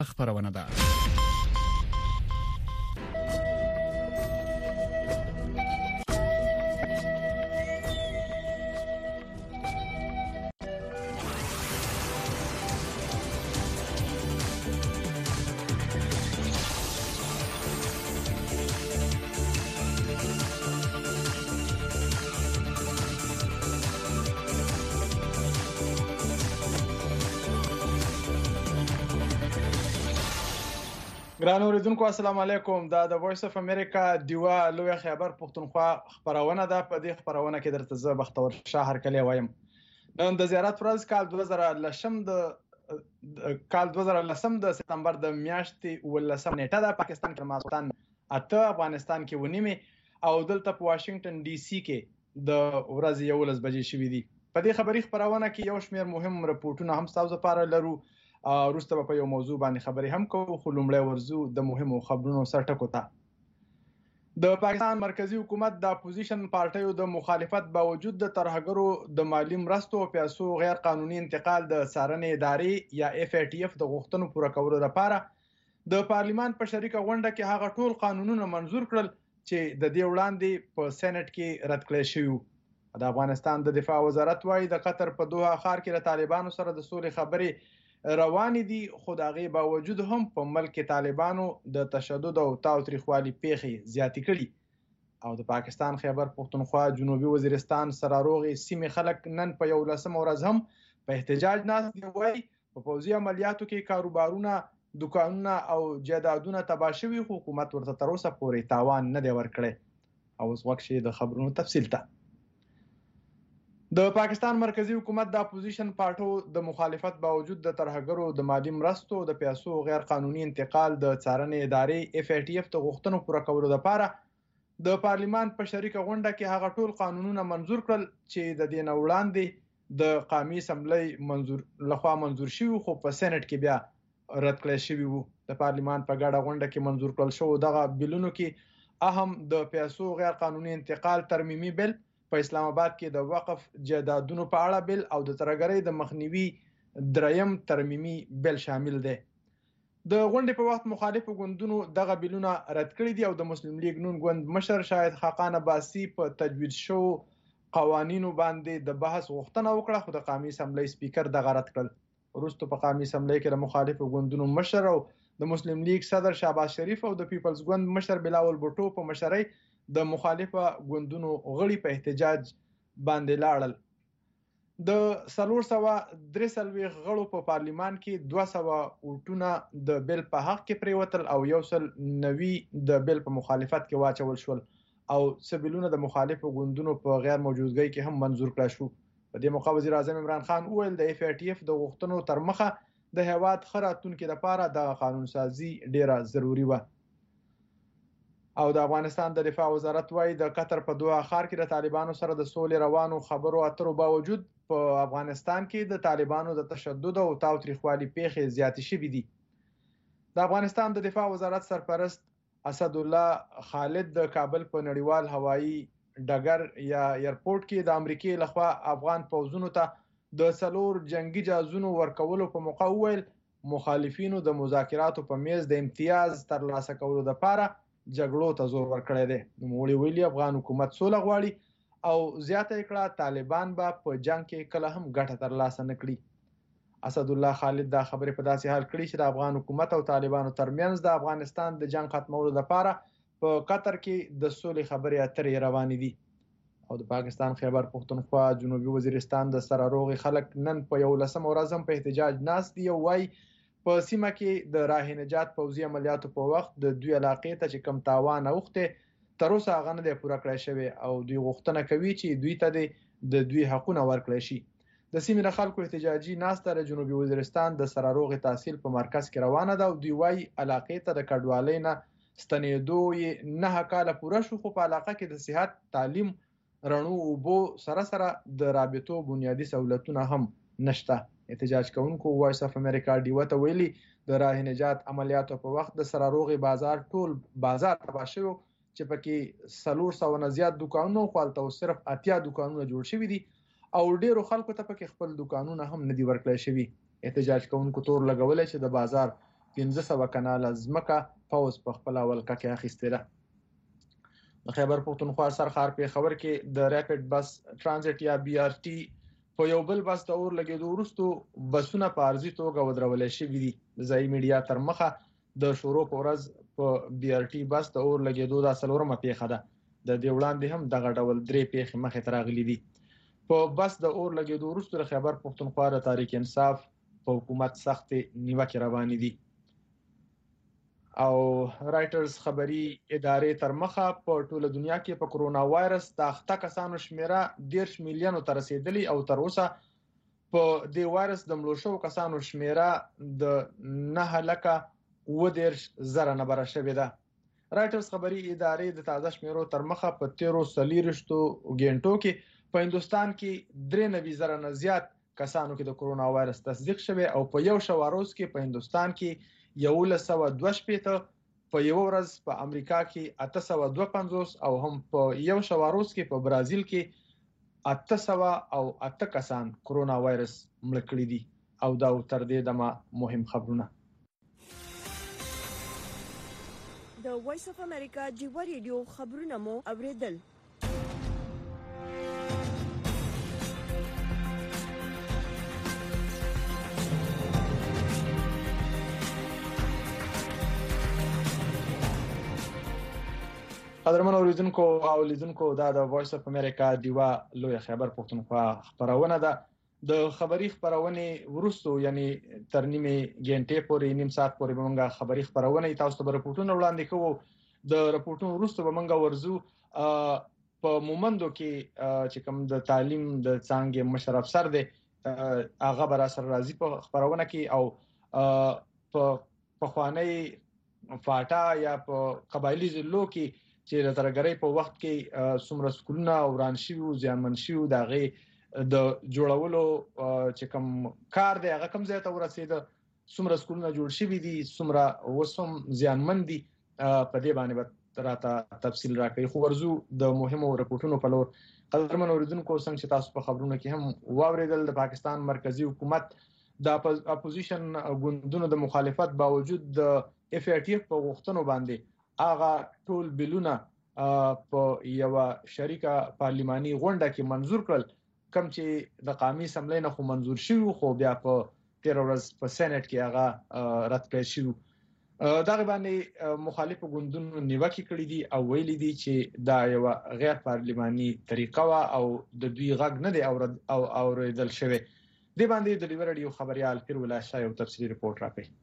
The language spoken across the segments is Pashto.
خبرونه ده. ګران اوریدونکو السلام علیکم. دا د وایس اف امریکا دیوا لوی خیبر پښتونخوا خبرونه ده. په دې خبرونه کې درته زه بختور شاه هرکلی وایم. نن د زیارت ورځ کال 2010 د سپتمبر د میاشتې 18 نیټه ده. پاکستان کې ماسوتن 8 افغانستان کې ونیمه او دلته په واشنگټن ډي سي کې د ورځې 11 بجې شوې دي. په دې خبري خبرونه کې یو شمېر مهم رپورټونه هم تاسو لپاره لرو. وروسته په یو موضوع باندې خبرې هم کوو، خو لومړی ورځو د مهمو خبرونو سرټکو ته. د پاکستان مرکزی حکومت د اپوزیشن پارټیو د مخالفت باوجود د ترهګرو د مالی مرستو او پیسو غیر قانوني انتقال د څارنې ادارې یا FATF د غوښتنو پوره کولو لپاره د پارلیمان په شریکه غونډه کې هغه ټول قانونونه منظور کړل چې د دې وړاندې په سېنات کې رد کړل شوي. د افغانستان د دفاع وزارت وايي د قطر په دوحه ښار کې د طالبانو سره د سولې خبرې روانې دي، خو د هغې باوجود هم په ملک کې طالبانو د تشدد او تاوتریخوالي پیښې زیاتې کړي. او د پاکستان خیبر پښتونخوا جنوبي وزیرستان سراروغې سیمې خلک نن په 11 ورځ هم په احتجاج ناست دي. وایي په پوځي عملیاتو کې کاروبارونه، دکانونه او جایدادونه تباه شوي، خو حکومت ورته تر اوسه پورې تاوان نه دی ورکړی. او اوس وخت شي د خبرونو تفصیل ته. د پاکستان مرکزی حکومت د اپوزیشن پارټیو د مخالفت باوجود د ترهګرو د مالی مرستو او د پیسو غیر قانوني انتقال د څارنې ادارې FATF د غوښتنو پوره کولو لپاره د پارلیمان په شریکه غونډه کې هغه ټول قانونونه منظور کړل چې د دې نه وړاندې د قومي اسمبلی لخوا منظور شوي، خو په سېنات کې بیا رد کړل شوي وو. د پارلیمان په ګډه غونډه کې منظور کړل شو دغه بلونو کې اهم د پیسو غیر قانوني انتقال ترمیمي بل، په اسلام آباد کې د وقف جایدادونو په اړه بل او د ترهګرۍ د مخنیوي دریم ترمیمي بل شامل دي. د غونډې په وخت مخالفو ګوندونو دغه بلونه رد کړي دي او د مسلم لیگ نون ګوند مشر شاهد خاقان عباسي په تجوید شو قوانینو باندې د بحث غوښتنه وکړه، خو د قومي اسمبلی سپیکر دغه رد کړل. وروسته په قومي اسمبلی کې د مخالفو ګوندونو مشر او د مسلم لیگ صدر شهباز شریف او د پیپلز ګوند مشر بلاول بوټو په مشرۍ د مخالفه ګوندونو غړي په احتجاج باندې لاړل. د 443 غړو په پارلیمان کې 200 ووټونه د بل په حق کې پریوتل او 190 د بل په مخالفت کې واچول شول او سبیلونه د مخالفه ګوندونو په غیر موجودګۍ کې هم منظور کړل شو. په دې موقع وزیر اعظم عمران خان وویل د FATF د غوښتنو تر مخه د هیواد ښه راتلونکي لپاره د قانون سازي ډیره ضروري وه. او د افغانستان د دفاع وزارت وايي د قطر په دوحه ښار کې د طالبانو سره د سولې روانو خبرو اترو باوجود په افغانستان کې د طالبانو د تشدد او تاوتریخوالي پیښې زیاتې شوې دي. د افغانستان د دفاع وزارت سرپرست اسد الله خالد د کابل په نړیوال هوایی ډګر یا ایرپورټ کې د امریکای لخوا افغان پوځونو ته د 4 جنگي جهازونو ورکولو په موقع وویل مخالفینو د مذاکراتو په میز د امتیاز ترلاسه کولو لپاره جګړو ته زور ورکړی دی. نوموړي ویلي افغان حکومت سوله غواړي او زیاته یې کړه طالبان به په جنگ کې کله هم ګټه ترلاسه نه کړي. اسد الله خالد دا خبرې په داسې حال کړي چې د افغان حکومت او طالبانو ترمنځ د افغانستان د جنگ ختمولو لپاره په قطر کې د سولې خبرې اترې روانې دي. او د پاکستان خیبر پښتونخوا جنوبي وزیرستان د سراروغې خلک نن په 11 ورځ هم په احتجاج ناست دي او وايي په سیمه کې د راه نجات پوځي عملیاتو په وخت د دوی علاقې ته چې کم تاوان اوخته تر اوسه هغه نه دی پوره کړی شوی او دوی غوښتنه کوي چې دوی ته د دوی حقونه ورکړل شي. د سیمې د خلکو احتجاجي ناسته د جنوبي وزیرستان د سراروغې تحصیل په مرکز کې روانه ده او دوی وايي علاقې ته د کډوالۍ نه ستنېدو یې 9 کاله پوره شو، خو په علاقه کې د صحت، تعلیم، رڼو اوبو سره سره د رابطو بنیادي سہولتونه هم نشته. احتجاج کوونکو وایس اف امریکا ډیو ته ویلي د راه نجات عملیاتو په وخت د سراروغې بازار ټول بازار تباه شوی چې پکې 400 نه زیات دکانونه خو هلته صرف 80 دکانونه جوړ شوي دي او ډیرو خلکو ته پکې خپل دکانونه هم نه دي ورکړل شوي. احتجاج کوونکو تور لګولې چې د بازار 1500 کناله ځمکه پوز په خپل ولکه کې اخیستې ده. د خیبر پښتونخوا سرخار پېښور کې د ریپډ بس ترانزیت یا BRT په یو بل بس د اور لګېدو وروسته بسونه په عارضي توګه ودرول شوي دي. د ځایي میډیا تر مخه د شروع په ورځ په BRT بس د اور لګېدو د 4مه پیښه ده. د دې وړاندې هم دغه ډول 3 پیښې مخې ته راغلي دي. په بس د اور لګېدو وروسته د خیبر پښتونخوا د تحریک انصاف په حکومت سخت نیوکې روانې دي. او رائټرز خبري ادارې تر مخه په ټوله دنیا کې په کرونا وایرس د اخته کسانو شمیره 10 میلیونو ته رسیدلی او تر اوسه په دې وایرس د مړو شوو کسانو شمیره د 9,10,000 نه بره شوې ده. رائټرز خبري ادارې د تازه شمیرو تر مخه په 13 غنټو کې په هندستان کې 93,000 نه زیات کسانو کې د کرونا وایرس تصدیق شوی او په یو شواروز کې په هندستان کې 1122 په یو ورځ په امریکا کې 852 او هم په یو شواروز کې په برازیل کې 808 کسان کرونا وایرس مړ کړي دي. او دا تر دې دمه مهم خبرونه. د وایس اف امریکا جیو ریډیو خبرونه مو اوریدل. قدرمن اوریدونکو او لیدونکو دا د وایس اف امریکا دیوا لوی خیبر پښتونخوا خبرونه ده. د خبري خبرونه ورستو یعنی تر نیمه غنټې پورې نیم ساعت پورې موږ خبري خبرونه تاسو ته رپورټونه وړاندې کوو. د رپورټونو ورستو موږ ورزو په مومندو کې چې کوم د تعلیم د څنګه مشر افسر دی هغه بر اثر راځي په خبرونه کې او په خوانی فاټا یا په قبایلی ضلعو کې چې د ترګری په وخت کې څومره سکولونه وران شي او ځانمن شي او دغه د جوړولو چې کوم کار دی هغه کوم ځای ته ورسېد، څومره سکولونه جوړ شي دي، څومره وسوم ځانمن دي، په دې باندې به راته تفصیل راکړي. خو ورزو د مهمو رپورټونو په لور. قدرمن اوریدونکو څنګه چې تاسو په خبرونو کې هم واوریدل، د پاکستان مرکزی حکومت د اپوزیشن ګوندونو د مخالفت باوجود د FATF په غوښتنو باندې هغه ټول بلونه په یو شریکه پارلماني غونډه کې منزور کړل، کوم چې د قومي اسمبلی نه خو منزور شوی خو بیا په 13 ورځ په سېنات کې هغه رد کړل شو. دغه باندې مخالف ګوندونو نیوکه کړې دي او ویلي دي چې دا یو غیر پارلماني طریقه وا او د دوی غږ نه دی اوریدل شوی. د باندې د لیبر ریډیو خبريال پیر ولا شای او تفصیلی رپورت راکړي.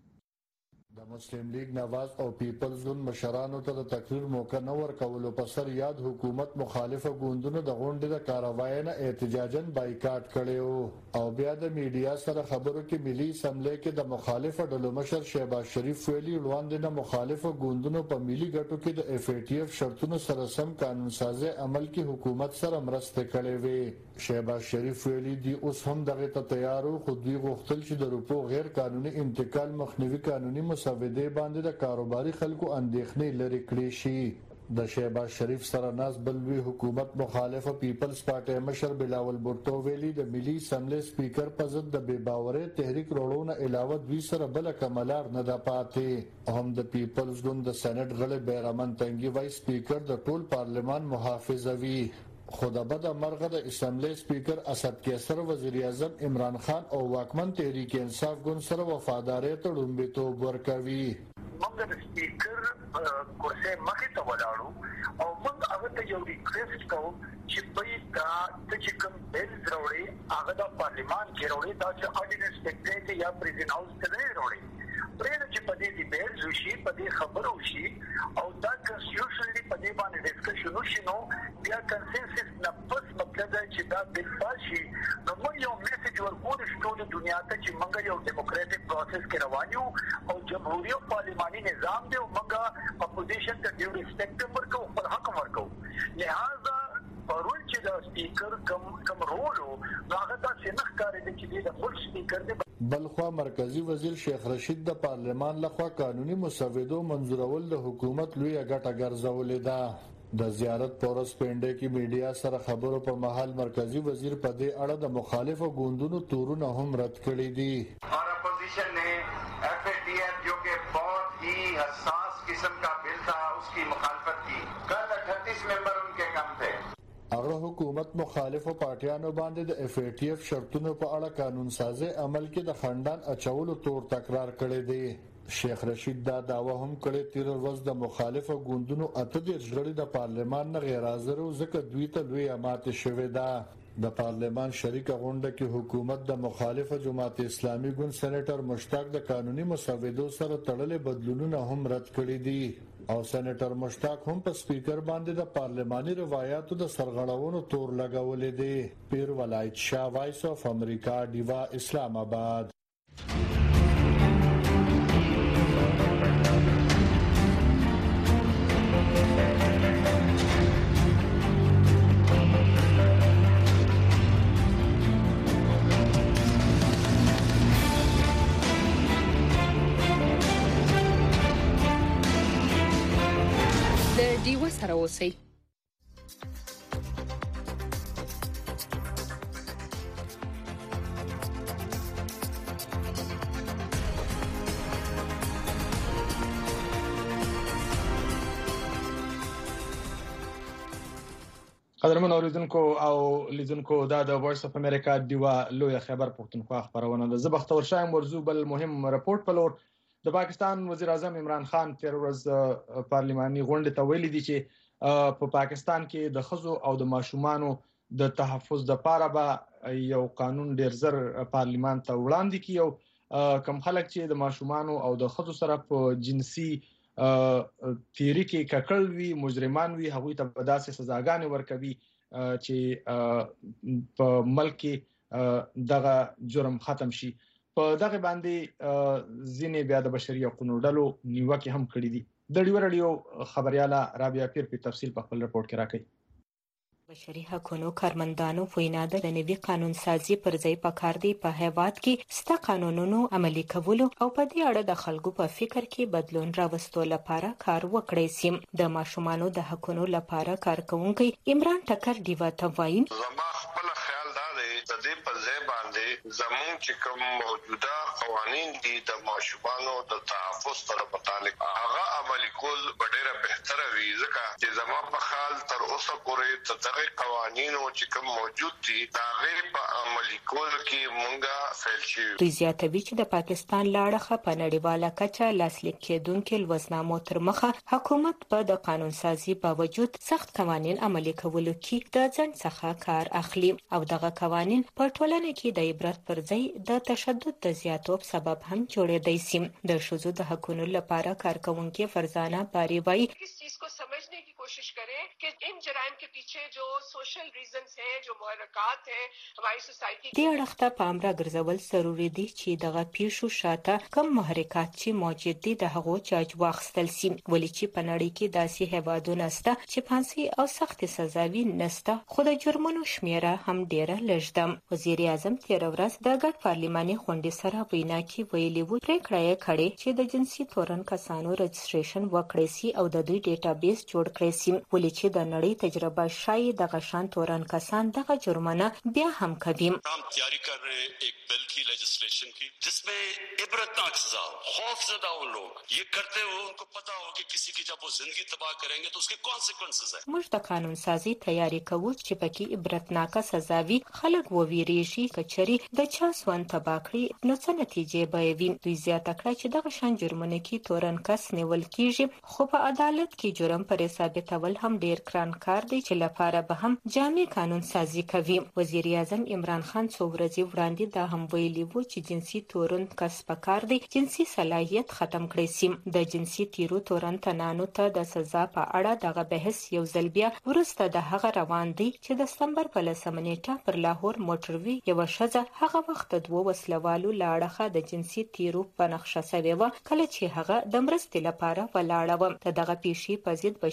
د مسلم لیگ نواز او پیپلز ګوند مشرانو ته د تقریر موقع نه ورکولو په سر یاد حکومت مخالفه ګوندونو د غونډې د کاروای نه احتجاجاً بایکاټ کړي او بیا د میډیا سره خبرو کې ملي اسمبلی کې د مخالفه ډلو مشر شهباز شریف ویلي وړاندې د مخالفه ګوندونو په ملي ګټو کې د FATF شرطونو سره سم قانون سازي عمل کې حکومت سره مرسته کړې وي. شهباز شریف ویلي دی اوس هم دغه ته تیارو، خو دوی غوښتل چې د روپو غیر قانوني انتقال مخنیوي قانوني مسودې باندې د کاروباري خلکو اندېښنې لري کړې شي. د شهباز شریف سره ناس بل وی حکومت مخالفه پیپلز پارټي مشر بلاول بورتو ویلي د ملي اسمبلی سپیکر په ضد د بے باورۍ تحریک روړونه علاوه دوی سره بل کملار نه د پاتې. هم د پیپلز ګوند د سېنات غړي بیرمن تنګي وایس سپیکر د ټول پارلمان محافظوي، خو د بد مرغه د اسمبلی سپیکر اسد کیسر، وزیر اعظم عمران خان او واکمن تحریک انصاف ګوند سره وفادارۍ ته لومړیتوب ورکوي. موږ د سپیکر کورسۍ مخې ته ولاړو او موږ هغه ته یو ریکویسټ کوو چې په دا چې کوم بل راوړي هغه د پارلیمان کې راوړي، دا چې آرډیننس سیکریټری یا پریزیډنټ هاوس ته نه راوړي. پرېږده چې په دې ډیبیټ وشي، په دې خبرو وشي او دا کنسټیټیوشنلی په دې باندې ډسکشن وشي، نو بیا کنسنسس نه پس مطلب دی چې دا بل پاس شي. نو موږ یو میسج ورکوو ټولې دنیا ته چې موږ یو ډیموکراټیک پروسس کې روان یو او جمهوري او پارلماني نظام دی او موږ اپوزیشن ته ډیو ریسپیکټ ورکوو، خپل حق ورکوو. لہذا پرون چې د سپیکر کم رول هغه تاسو نه ښکارېده چې د خپل سپیکر دی. بلخوا مرکزی وزیر شیخ رشید د پارلمان لخوا قانوني مسودو منظورول د حکومت لوی غټه ګرځولې ده. د زیارت پورس پنده کې میډیا سره خبرو په محل مرکزی وزیر په دې اړه د مخالفو ګوندونو تورونه هم رد کړي دي. اور اپوزیشن نے FATF جو کہ हसास किस्म का बिल था, उसकी मुखालफत की। कल 38 मेंबर उनके कम थे। هغه حکومت مخالفو پارټیانو باندې د FATF شرطونو په اړه قانون سازي عمل کې د خندان اچولو تور تکرار کړی دی. شیخ رشید دا داوا هم کړی تیر ورځ د مخالفو ګوندونو 38 غړي د پارلمان نه غیر حاضر او ځکه دوی ته لوی ماته شوې ده. د پارلمان شریکه غونډه کې حکومت د مخالفه جماعت اسلامي ګوند سېنیټر مشتاق د قانوني مسودو سره تړلې بدلونونه هم رد کړي دي او سېنیټر مشتاق هم په سپیکر باندې د پارلماني روایتو د سرغړونو تور لګولې دي. پیر ولایت شاه، وایس اف امریکا، دیوا، اسلام آباد. دیوه سره اوسئ. قدرمن اوریدونکو او لیدونکو دا د وایس اف امریکا دیوا لوی خبر پښتونخوا خبرونه ده. زه بختور شایم ورزو بل مهم رپورت په لور. د پاکستان وزیر اعظم عمران خان تیر ورځ پارلماني غونډه ته ویلي دي چې په پاکستان کې د خزو او د ماشومانو د تحفظ لپاره به یو قانون ډیر زر پارلمان ته وړاندې کیو. کم خلک چې د ماشومانو او د خزو سره په جنسي تیری کې ککړ وي، مجرمان وي، هغوی ته په داسې سزاګانې ورکوي چې په ملک کې دغه جرم ختم شي. په دغه باندې ځینې بیا د بشري حقوقو ډلو نیوکه هم کړې دي. د ډیو رادیو خبرياله رابعه پیر په تفصیل په خپل رپورت کې راکړي. بشري حقوقو کارمندانو وینا ده د نوي قانون سازي پر ځای پکار دی په هیواد کې ستا قانونونو عملي کولو او په دې اړه د خلکو په فکر کې بدلون راوستو لپاره کار وکړي. سیم د ماشومانو د حقوقو لپاره کارکونکي عمران ټکر دیوا ته وایي د دې په ځای باندې زموږ چې کوم موجوده قوانين دي د ماشومانو د تحفظ سره متعلق هغه عملي کول ډېره بهتره وي، ځکه چې زموږ په حال تر اوسه پورې دغه قوانینو چې کوم موجود دي هغه په عملي کول کې مونږه فیل شي. دوی زیاتوي چې د پاکستان لاړه په نړیواله کچه لاسلیک کېدونکو لوزنامو تر مخه حکومت په د قانون سازي باوجود سخت قوانين عملي کولو کې د ځان څخه کار اخلي او دغه قوانين په ټولنه کې د عبرت پر ځای د تشدد د زیاتوب سبب هم جوړېدای شي. د شذو د حقوقو لپاره کارکونکي فرزانه باری وایي इस चीज को समझने की कोशिश करें कि इन जराइम के पीछे जो सोशल रीजंस हैं, जो मुहर्रिकात हैं हमारी सोसाइटी دې اړخ ته پام را ګرځول ضروري دي چې دغه پیښو شاته کم محرکات چې موجود دي د هغو چارج واخیستل شي، ولې چې په نړۍ کې داسې هیوادونه شته چې پانسي او سخت سزاوي نشته، خو د جرمونو شمیره هم ډیره لږ ده. وزیر اعظم تیر ورځ د ګډ پارلماني غونډې سره وینا کې ویلي و پریکړه یې کړې چې د جنسي تورن کسانو رجسټریشن وکړي سي او د دوی ډیټابیس جوړ کړي سي، ولې چې د نړۍ تجربه شایي د غشان تورن کسان دغه جرمونه بیا هم کوي. हम तैयारी कर रहे हैं एक बिल की लेजिस्लेशन की जिसमें इबरतनाक सजा, खौफजदा उन लोग ये करते हुए उनको पता हो कि किसी की जब वो जिंदगी तबाह करेंगे तो उसके कॉन्सिक्वेंसेस है. موږ د قانون سازي تیاری کوو چې پکې عبرتناک سزاوي خلک وویریږي کچري د چا سوان تباہ کړي نو څه نتیجې به وي. دوی زیاته کړه چې دغه شان جرمونه کې تورن کس نیول کیږي، خو په عدالت کې جرم پر ثابتول هم ډیر ګران کار دی چې لپاره به هم جامع قانون سازي کوي. وزیر اعظم عمران خان څو ورځې وړاندې دا هم ویلي وو چې جنسي تورن کس پکار دی جنسي صلاحیت ختم کړي سي. د جنسي تیرو تورن تنانو ته د سزا په اړه دغه بحث یو ځل بیا ورسته د هغه روان دی چې د سپتمبر په 10 نیټه پر لاهور موټروي یو شزه هغه وخت د دوه وسلوالو لاړه د جنسي تیرو په نقشه سوي و کله چې هغه د مرستې لپاره ولاړه و. دغه پیښې په ضد بشري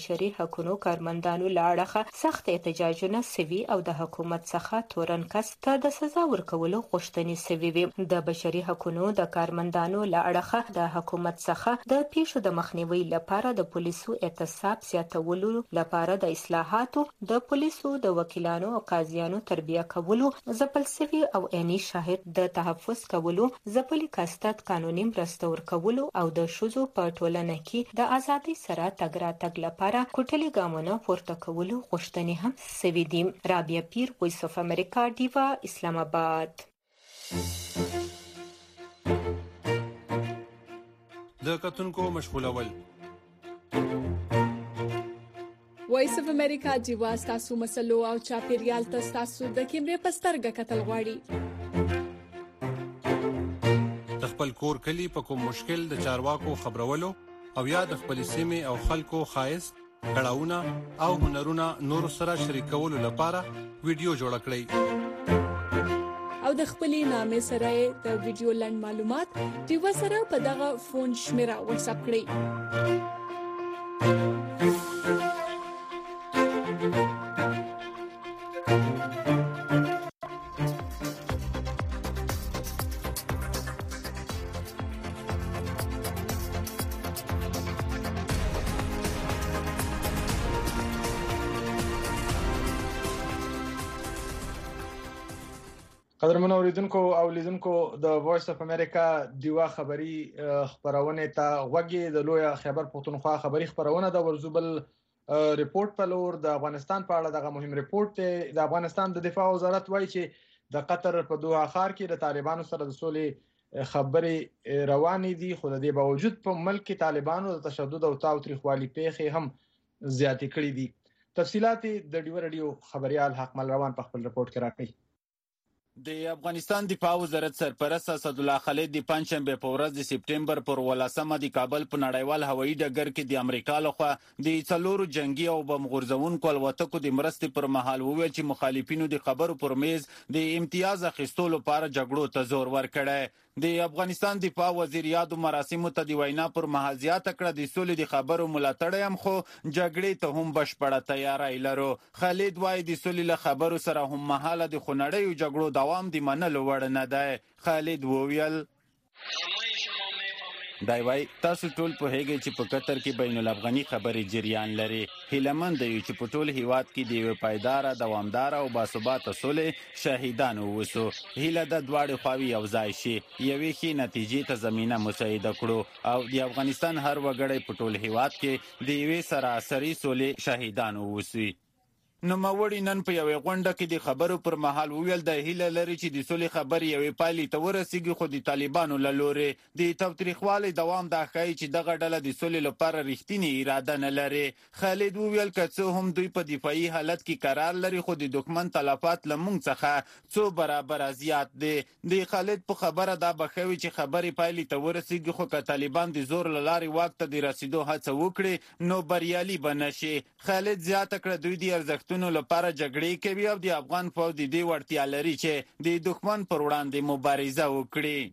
حقوقو کارمندانو لاړه سخت احتجاجونه سوي او د حکومت څخه تورن کس ته د سزا ورکولو غوښتنې سوي وي. د بشري حقوقو د کارمندانو لاړه د حکومت څخه د پیښو د مخنیوي لپاره د پولیسو اعتصاب زیاتولو لپاره د اصلاحاتو د پولیسو د وکیلانو او قاضیانو تربیه کولو ځپل سوي او عیني شاهد د تحفظ کولو ځپلي کاستات قانوني مرسته ورکولو او د ښځو په ټولنه کې د ازادۍ سره تګ راتګ لپاره کوټلي ګامونه پورته کولو غوښتنې هم سوي دي. رابعه پیر، وایس اف امریکا، ډیوا، اسلام آباد. د کتونکو مشغولول وایس اف امریکا ډیوا تاسو مسلو او چاپیریال تاسو د کیمرې پسترګه کتل غواړي. خپل کور کلی په کوم مشکل د چارواکو خبرولو او یا د خپل سیمې او خلکو خایست کړهونه او هنرونه نور سره شریکولو لپاره ویډیو جوړ کړئ او د خپلې نامې سره د ویډیو لنډ معلومات ډیوا سره په دغه فون شمیره واتس اپ کړئ. قدرمن اوریدونکو او لیدونکو د وایس اف امریکا دیوا خبری خبرونه ته وګي د لوی خیبر پختونخوا خبری خبرونه د ورزوبل ریپورت په لور د افغانستان په اړه دغه مهم ریپورت د افغانستان د دفاع وزارت وایي چې د قطر په دوحه ښار کې د طالبانو سره د سولې خبري روانې دي، خو د دې باوجود په ملک کې طالبانو د تشدد او تاوتریخوالي پیښې هم زیاتې کړې دي. تفصيلات د ډیو رادیو خبريال حقمل روان په خپل ریپورت کې راکړي. د افغانستان دفاع وزارت سرپرست اسد الله خالد د پنځشنبه په ورځ د سپټمبر پر 18مه د کابل په نړیوال هوایي ډګر کې د امریکا لخوا د څلورو جنگي او بم غورځونکو الوتکو د مرستې پر مهال وویل چې مخالفینو د خبرو پر میز د امتیاز اخیستلو لپاره جګړو ته زور ورکړی. د افغانستان دفاع وزیر یادو مراسمو ته د وینا پر مهال زیاته کړه د سولې د خبرو ملاتړ هم خو جګړې ته هم بشپړه تیاری لرو. خالد وايي د سولې له خبرو سره هم مهاله د خنړیو جګړو دوام د منلو وړ نه دی. خالد وویل دای وای تاسو ټول په هیګي چې په قطر کې بین الافغاني خبري جریان لري. هیلمن دی چې په ټول هیواد کې دی پایدار دوامدار او باثبات صلح شهیدان ووسو. هیله د دواړو خواوی یو ځای شي یوې ښې نتیجې ته زمينه مساعده کړو او د افغانستان هر وګړی په ټول هیواد کې د یوې سراسري صلح شهیدان ووسي. نو موري نن په یوې غونډه کې د خبرو پر مهال ویل د هیله لري چې د سولې خبرې یوې پایلې ته ورسیږي، خو د طالبانو له لوري د تاوتریخوالي دوام دا ښایي چې دغه ډله د سولې لپاره رښتینی اراده نه لري. خالد وویل که څه هم دوی په دفاعي حالت کې قرار لري خو د دښمن تلفات له موږ څخه څو برابر زیات دي. د خالد په خبره دا بخوي چې خبرې پایلې ته ورسیږي، خو که طالبان د زور له لارې واک ته د رسیدو هڅه وکړي نو بریالي به نشي. خالد زیاته کړه دوی د ارزښتونو لپاره جګړې کوي او د افغان فوج د دې وړتیا لري چې د دښمن پر وړاندې مبارزه وکړي.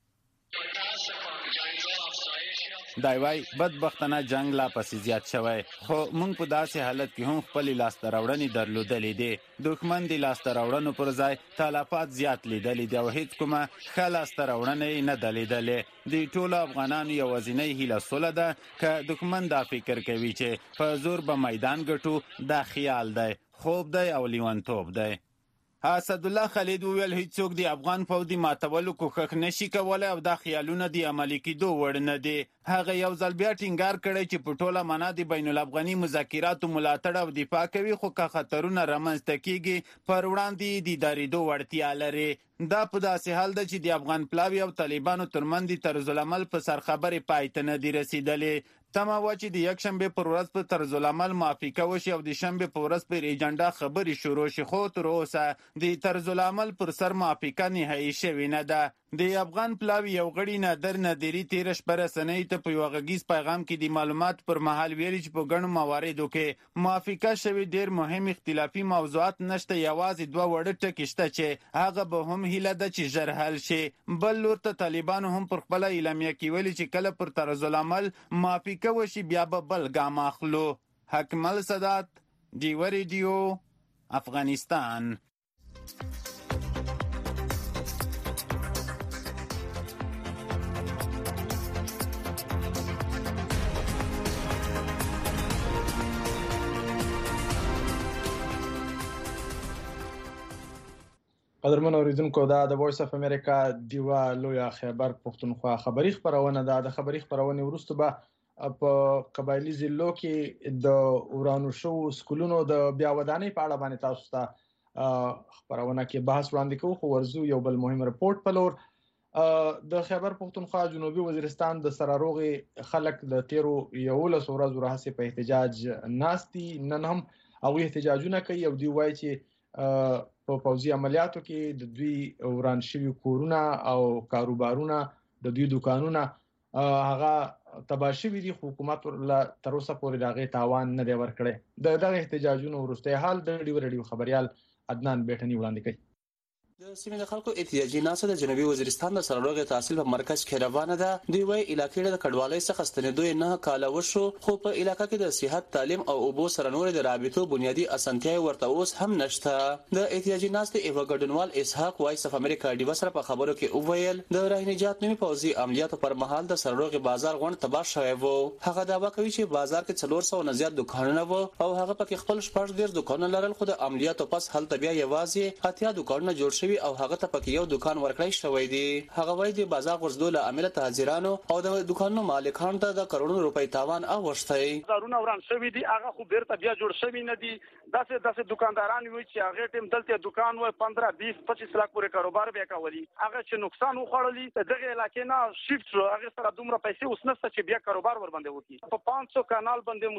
دای وای بدبختانه جنگ لا پسې زیات شوی، خو موږ په داسې حالت کې هم خپل لاسته راوړنې درلودلې دي. دښمن د لاسته راوړنو پر ځای تلفات زیات لیدلې دي او هیڅ کومه ښه لاسته راوړنه نه ده لیدلې. د ټولو افغانانو یوازینۍ هیله سوله ده که دښمن دا فکر کوي چې په زور به میدان ګټو، دا خیال دی، خوب دی او لیونتوب دی. اسد الله خالد ویل هیڅوک د افغان فوج د ماتولو کوښښ نشي کولای او دا خیالونه د عملي کېدو وړ نه دي. هغه یو ځل بیا ټینګار کړی چې په ټوله معنا د بین الافغاني مذاکراتو ملاتړ او دفاع کوي، خو که خطرونه رامنځته کیږي پر وړاندې د دریدو وړتیا لري. دا په داسې حال ده چې د افغان پلاوي او طالبانو ترمنځ د طرزالعمل په سر خبرې پای ته نه دي رسیدلې. تمه وه چې د یکشنبې پر ورځ په طرزالعمل موافقه وشي او د شنبې په ورځ پر ایجنډا خبرې شروع شي، خو تر اوسه د طرزالعمل پر سر موافقه نهایي شوې نه ده. د افغان پلاوي یو غړي نادر نادری تیره شپه رسنۍ ته په یو غږیز پیغام کې د معلومات پر مهال ویلي چې په ګڼو مواردو کې موافقه شوې ډېر مهم اختلافي موضوعات نشته، یوازې دوه وړه ټکي شته چې هغه به هم هیله ده چې ژر حل شي. بل لور ته طالبانو هم پر خپله اعلامیه کې ویلي چې کله پر طرزالعمل موافقه وشي بیا به بل ګام اخلو. حکمل سادات، ډیوه ریډیو، افغانستان. قدرمن اوریدونکو، دا د وایس اف امریکا دیوا لویا خیبر پښتونخوا خبری خبرونه ده. د خبری خبرونه وروسته به په قبایلی ضلعو کې د ورانو شو سکولونو د بیا ودانۍ په اړه باندې تاسو ته خبرونه کې بحث وړاندې کوو. خو ورزو یو بل مهم رپورت په لور د خیبر پښتونخوا جنوبي وزیرستان د سراروغي خلک د 13 ورځو راهیسې په احتجاج ناستي. نن هم هغه احتجاجونه کوي او دی وایي چې په پوځي عملیاتو کې د دوی وران شوي کورونه او کاروبارونه، د دوی دکانونه هغه تباه شوي دي. حکومت تر اوسه پورې د هغې تاوان نه دی ورکړی. د دغه احتجاجونو وروستی حال د ډیو خبریال عدنان بیټني وړاندې کوي. د سیمې د خلکو احتجاجي ناسته د جنوبي وزیرستان د سرلوړي تحصیل په مرکز کې روانه ده. دوی وايي علاقې د کډوالۍ څخه ستنېدو نه کاله وشو، خو په علاقې کې د صحت، تعلیم او اوبو سره نور د رابطو بنیادی اسانتیاوې ورته اوس هم نشته. د احتجاجي ناسته ایو ګډونوال اسحاق وایس اف امریکا ډیو سره په خبرو کې وویل د راهنجات نومي پوځي عملیاتو پر مهال د سرلوړي بازار غونډ تباه شوی و. هغه دعوا کوي چې بازار کې 400 نه زیات دکانونه وو او هغه پکې خپل 14 دکانونه لرل، خو د عملیاتو پس هلته بیا یوازې 80 دکانونه جوړ شوي او هغه ته پکې یو دکان ورکړی شوی دی. هغه وایي د بازار غرزدو له عامله تاجرانو او د دکانونو مالکانو ته د کروڑونو روپۍ تاوان اوښتی. بازارونه وران شوي دي، هغه خو بیرته بیا جوړ شوي نه دي. داسې دکانداران وي چې هغه ټیم دلته دکان وای 15 20 25 لک پورې کاروبار بیا کوي. هغه چې نقصان وخوړلی دغه علاقې نه شیفت شو، هغه سره دومره پیسې اوس نشته چې بیا کاروبار ور باندې وکړي. په 500 کانال باندې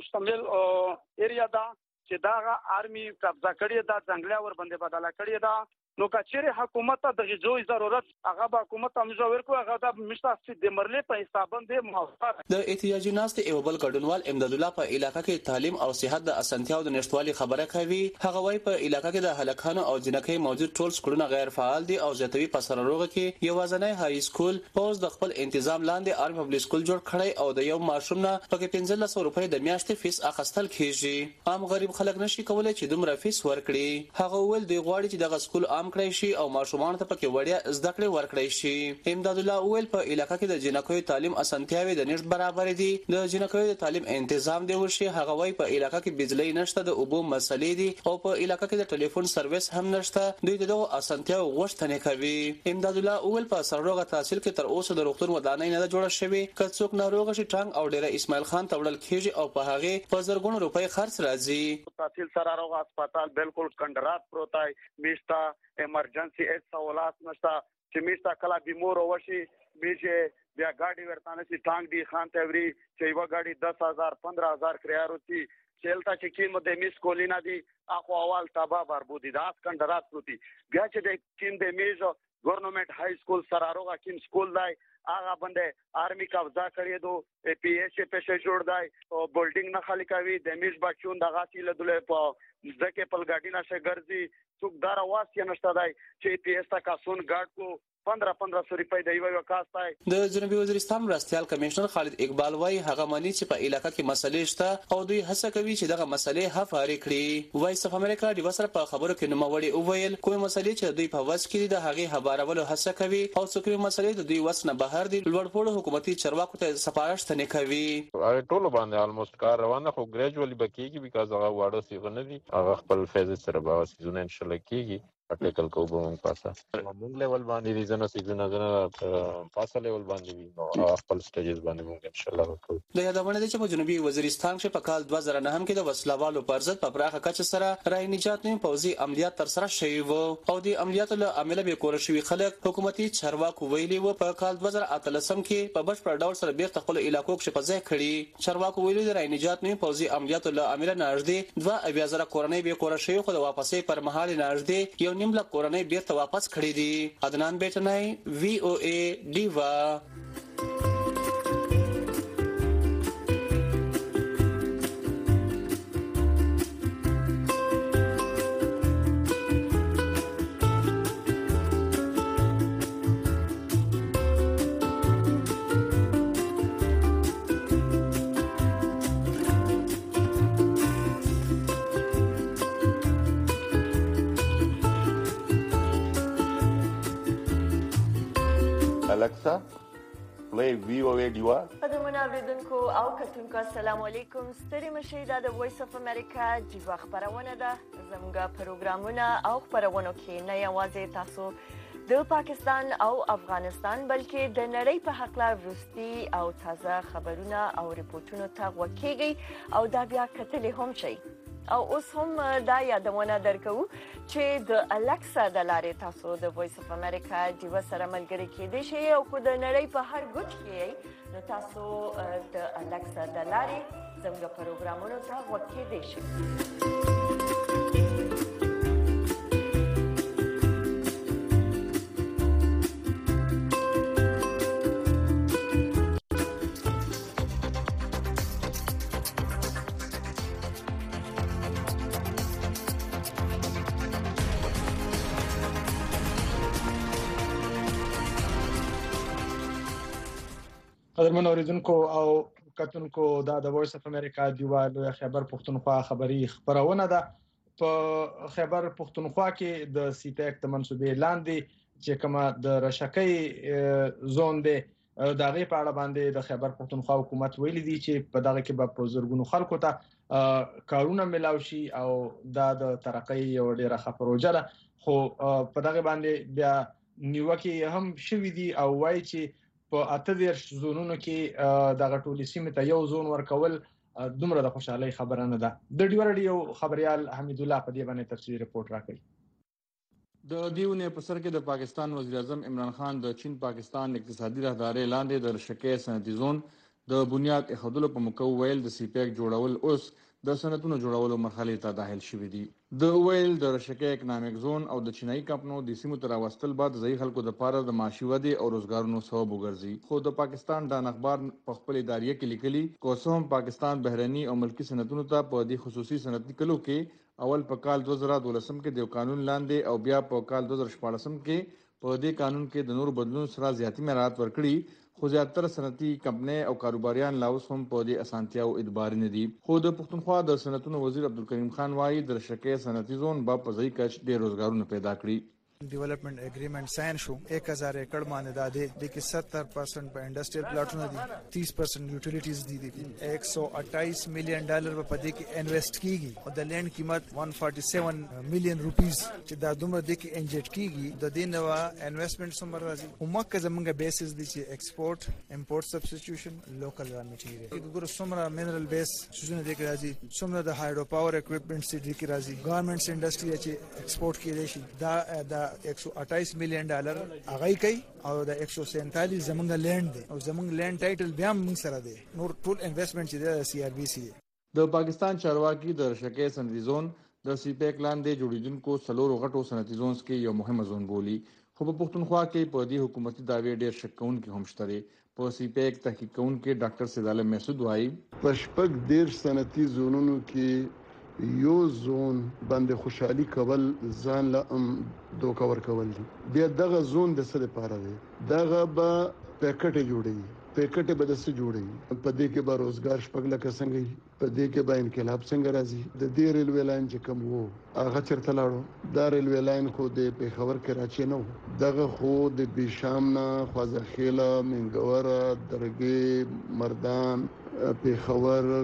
مشتمل ایریا ده چې دا آرمي قبضه کړی ده، ځنګلیا ور باندې بدله کړی ده. نو کچېره حکومت ته د غوښتنې ضرورت هغه به حکومت ته مجاور کو، هغه د مشتاق د مرلې په حساب باندې موافق. د احتجاجي ناسته ایو بل ګډونوال امداد الله په علاقې کې تعلیم او صحت د اسانتیاو د نشټوالي خبره کوي. هغه وايي په علاقې کې د هلکانو او جنکۍ موجود ټول سکولونه غیر فعال دي او زیاتوي په سرلوړي کې یو ځانای هاي سکول پوز د خپل تنظیم لاندې آرمي پبلک سکول جوړ کړی او د یو ماشوم نه پکې 1500 روپۍ د میاشتې فیس اخیستل کیږي. عام غریب خلک نشي کولای چې دومره فیس ورکړي. هغه ول دی غواړي چې دغه سکول عام کړی شي او ماشومان ته پکې وړیا زده کړې ورکړي شي. امداد الله ویل په علاقې کې د جنکیو تعلیم اسانتیاوې د نشټ برابر دي، د جنکیو د تعلیم تنظیم دی وشي. هغه وایي په علاقې کې بجلی نشته، د اوبو مسلې دي او په علاقې کې د ټلیفون سرویس هم نشته. دوی دغه اسانتیاو غوښتنه کوي. امداد الله ویل په سرلوړي تحصیل کې تر اوسه د روغتون ودانۍ نه جوړه شوې. که څوک ناروغ شي ټانګ او ډیره اسماعیل خان ته وړل کیږي او په هغه په زرګونو روپۍ خرڅ راځي. تحصیل سراروغ هسپتال بالکل کندرات پروتای میشتا ایمرجنسي هیڅ سہولات نشته چې میشتا کلا بیمور وشي میشه بیا ګاډي ورتانه سي ټانګ دی خان ته وری چې یو ګاډي 10000 15000 کرایه وتی چلتا چې کیم د میس کولینا دی اخو اول تبا بربودی داس کندرات پروتي بیا چې د کیم د میزو گورنمنٹ های سکول سراروغ کیم سکول دی هغه باندې آرمی قبضه کړی دو پی ایس په شې جوړ دی او بلډینګ نه خالی کوي د میز بچون دغه سیله دله په ځکه په ګاډی نشه ګرځي څوک دار واس یا نشته دی چې پی ایس تا کاسون ګاډ کو 1500 روپۍ د یو کاستای. د جنوبي وزیرستان مرستيال کمشنر خالد اقبال وايي هغه مانی چې په علاقې کې مسلې شته او دوی هڅه کوي چې دغه مسلې حل کړي. وایس اف امریکا د وسره په خبرو کې نوموړي او ویل کوم مسلې چې دوی په وس کې د هغه خبرولو هڅه کوي او څوک مسلې د دوی وس نه بهر دي لوړپوړو حکومتي چارواکو ته سفارش ته نه کوي. هغه ټول باندې الموست کار روانه خو ګریجوالي بکیږي بیکاز هغه واړه سیغه نه دي هغه خپل فیز سره به سيزونه ان شاء الله کیږي. ټیکل کو به مونږ پاسه مونږ لیول باندې ریزنه سیزونه غنه پاسه لیول باندې وي او خپل سټیجز باندې مونږ ان شاء الله وکړو. د یادونه دي چې په جنوبي وزیرستان کې په کال 2009 کې د وسلوالو پر ضد په پراخه کچه سره راي نجات نیم پوځي عملیات تر سره شوي وو او د عملیاتو له عمله به کور شوي خلک حکومتي چارواکو ویلي وو په کال 2013 کې په بشپړ ډول سره بیرته خپل علاقو کې په ځای کړي. چارواکو ویلي د راي نجات نیم پوځي عملیاتو له عمله نږدې 2,000 کورنۍ به کور شوي خو د واپسې پر مهال نږدې یو نیم لک کورنۍ بیرته واپس کړي دي. عدنان بیٹنای وی او ای دیوا. Alexa, play VOA Diva. قدرمن اوریدونکو او کتونکو السلام علیکم. ستړي مشئ دا د وایس اف امریکا جیوا خبرونه ده. زموږ پروګرامونه او خبرونه کې نه یوازې تاسو د پاکستان او افغانستان بلکې د نړۍ په حق لا وروستي او تازه خبرونه او ریپورتونه ته وکیږي او دا بیا کتلې هم شي. او اوس هم دا یادونه درکو چې د الکسا د لارې تاسو د وایس اف امریکا جیوا سره ملګری کېدئ شئ او کو د نړۍ په هر ګوټ کې نو تاسو د الکسا د لارې زموږ پروګرامونو ته وکیدئ شئ. قدرمن اوریدونکو او کتونکو دا د وایس اف امریکا دیوال خیبر پختونخوا خبری خبرونه ده. په خیبر پختونخوا کې د سیپیک د منسوبې لاندې چې کومه د رشکې زون دی د غي په اړه باندې د خیبر پختونخوا حکومت ویلي دی چې په دغه کې به په زرګونو خلکو ته کارونه ملاوي شي او د ترقۍ یو ډیره ښه پروژه ده. خو په دغه باندې بیا نیوکه هم شوې دي او وایي چې په 18 زونونو کې د غټولې سیمه ته یو زون ورکول دومره د خوشحالي خبره نه ده. د ډیور ډیو خبريال حمید الله په دې باندې تفصیلي رپورت راکړي. د دیونه په سر کې د پاکستان وزیر اعظم عمران خان د چین پاکستان اقتصادي راهداري لاندې د رشکې صنعتي زون د بنیاد اخدلو په موقع ویل د سیپیک جوړول اوس د صنعتونو جوړولو مرحله ته داخل شوې دي. د ویل د رشکې اکونومیک زون او د چینایي کمپنو د سیمو تر واستل بعد ځای خلکو د پاره د معاشي ودې او روزګارونو سبب وګرځي. خو د پاکستان د اخبار په خپل ادارې کې لیکلي کوسوم پاکستان بهرني او ملکی صنعتونو ته په دې خصوصي صنعتي کلو کې اول په کال 2012 کې د قانون لاندې او بیا په کال 2014 کې په دې قانون کې د نور بدلون سره زیاتی مراعات ورکړي. خو زیاتره صنعتي کمپنۍ او کاروباریان لاوس هم په دې اسانتیاو ادبار نه دي. خو د پښتونخوا د صنعتونو وزیر عبدالکریم خان وايي د رشکې صنعتي زون با په ځای کې ډېر روزګارونه پیدا کړي. ډیولپمنٹ اگریمنٹ سائن شو 1000 एकड़ باندې دادې د کې 70% په انډستریل پلاټونه دي 30% یوټیلیټیز دي 128 ملین ډالر په دې کې انویسټ کیږي او د لینډ قیمت 147 ملین روپیز چې دا دومره د کې انجیکټ کیږي د دې نو انویسټمنټ سمر راځي او مکه زمونږه بیسز دي چې ایکسپورټ امپورټ سبسټیټیوشن لوکل را میټیریل ګور سمره منرال بیس سوزونه د کې راځي سمره د هایډرو پاور اکوپمنټس دي کې راځي ګورنمنټس انډستری چې ایکسپورټ کیږي شي دا 128 ملین ډالر هغه کوي او د 147 زمونږ لینډ دی او زمونږ لینډ ټایټل بیا موږ سره دی. نور ټول انویسټمنټ چې د سی آر بي سي د پاکستان چارواکي د رشکې صنعتي زون د سیپیک لاندې جوړیدونکو څلورو غټو صنعتي زونز کې یو مهمه زون بولی. خو په پښتونخوا کې په دې حکومتي داوی ډېر شک کوونکي هم شته. په سیپیک تحقیق کوونکي ډاکټر سید عالم محسود وايي پشپک ډېر صنعتي زونونو کې یو زون باندې خوشحالي کول ځان له دوکا ور کول دي. بیا دغه زون د څه لپاره دی؟ دغه به پیکټ جوړي پیکټ به د څه جوړي په دې کې به روزګار شپږ لکه څنګه په دې کې به انقلاب څنګه راځي. د دې ریلوی لاین چې کوم وو هغه چرته لاړو دا ریلوی لاین خو د پیښور کراچي نه دغه خو د بشام نه خوازخیله منګور درګي مردان پیښور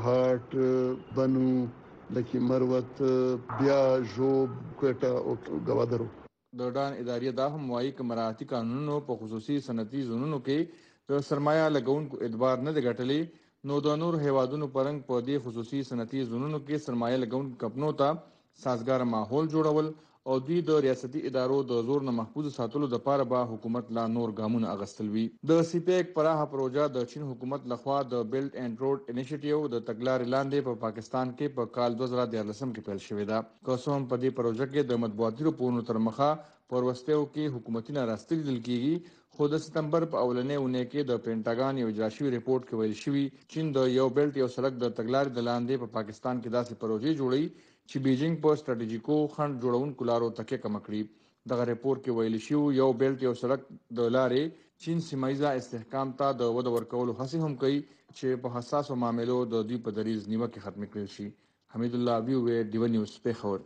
کوهاټ بنو لکه مروت بیا جوب کوټه او غوادرو. د ډان ادارې دا هم وايي چې مراعاتي قانونونو په خصوصي صنعتي زونونو کې د سرمایه لګونکو اعتبار نه دی ګټلې نو د نور هیوادونو پرنګ په دې خصوصي صنعتي زونونو کې سرمایه لګونکو کمپنیو ته سازګار ماحول جوړول او دوی د ریاستي ادارو د زور نه محفوظ ساتلو د لپاره به حکومت لا نور ګامونه اغستل وي. د سیپیک پراخه پروژه د چین حکومت لخوا د بیلټ اینڈ روډ انیشیټیو د تګلارې لاندې په پاکستان کې په کال 2013 کې پیل شوې ده. کوم په دې پروژه کې د مطبوعاتي راپورونو تر مخه پروستیو کې حکومتي ناراستي لیدل کیږي. خو د سپتمبر په اولنې اونۍ کې د پینټاګان یو اجرا شوی ریپورت کې ویل شوی چین د یو بیلټ یو سړک د تګلارې د لاندې په پاکستان کې داسې پروژې جوړي چې بیجینګ په سټریټیجیکو خنډ جوړونکو لارو تکیه کم کړي. دغه ریپورت کې ویل شوی یو بیلټ یو سړک د لارې چین سیمایزه استحکام ته د وده ورکولو هڅه هم کوي چې په حساسو معاملو د دوی په دریز نیوکه ختم کړي شي. حمید الله وی ډیو نیوز پیښور.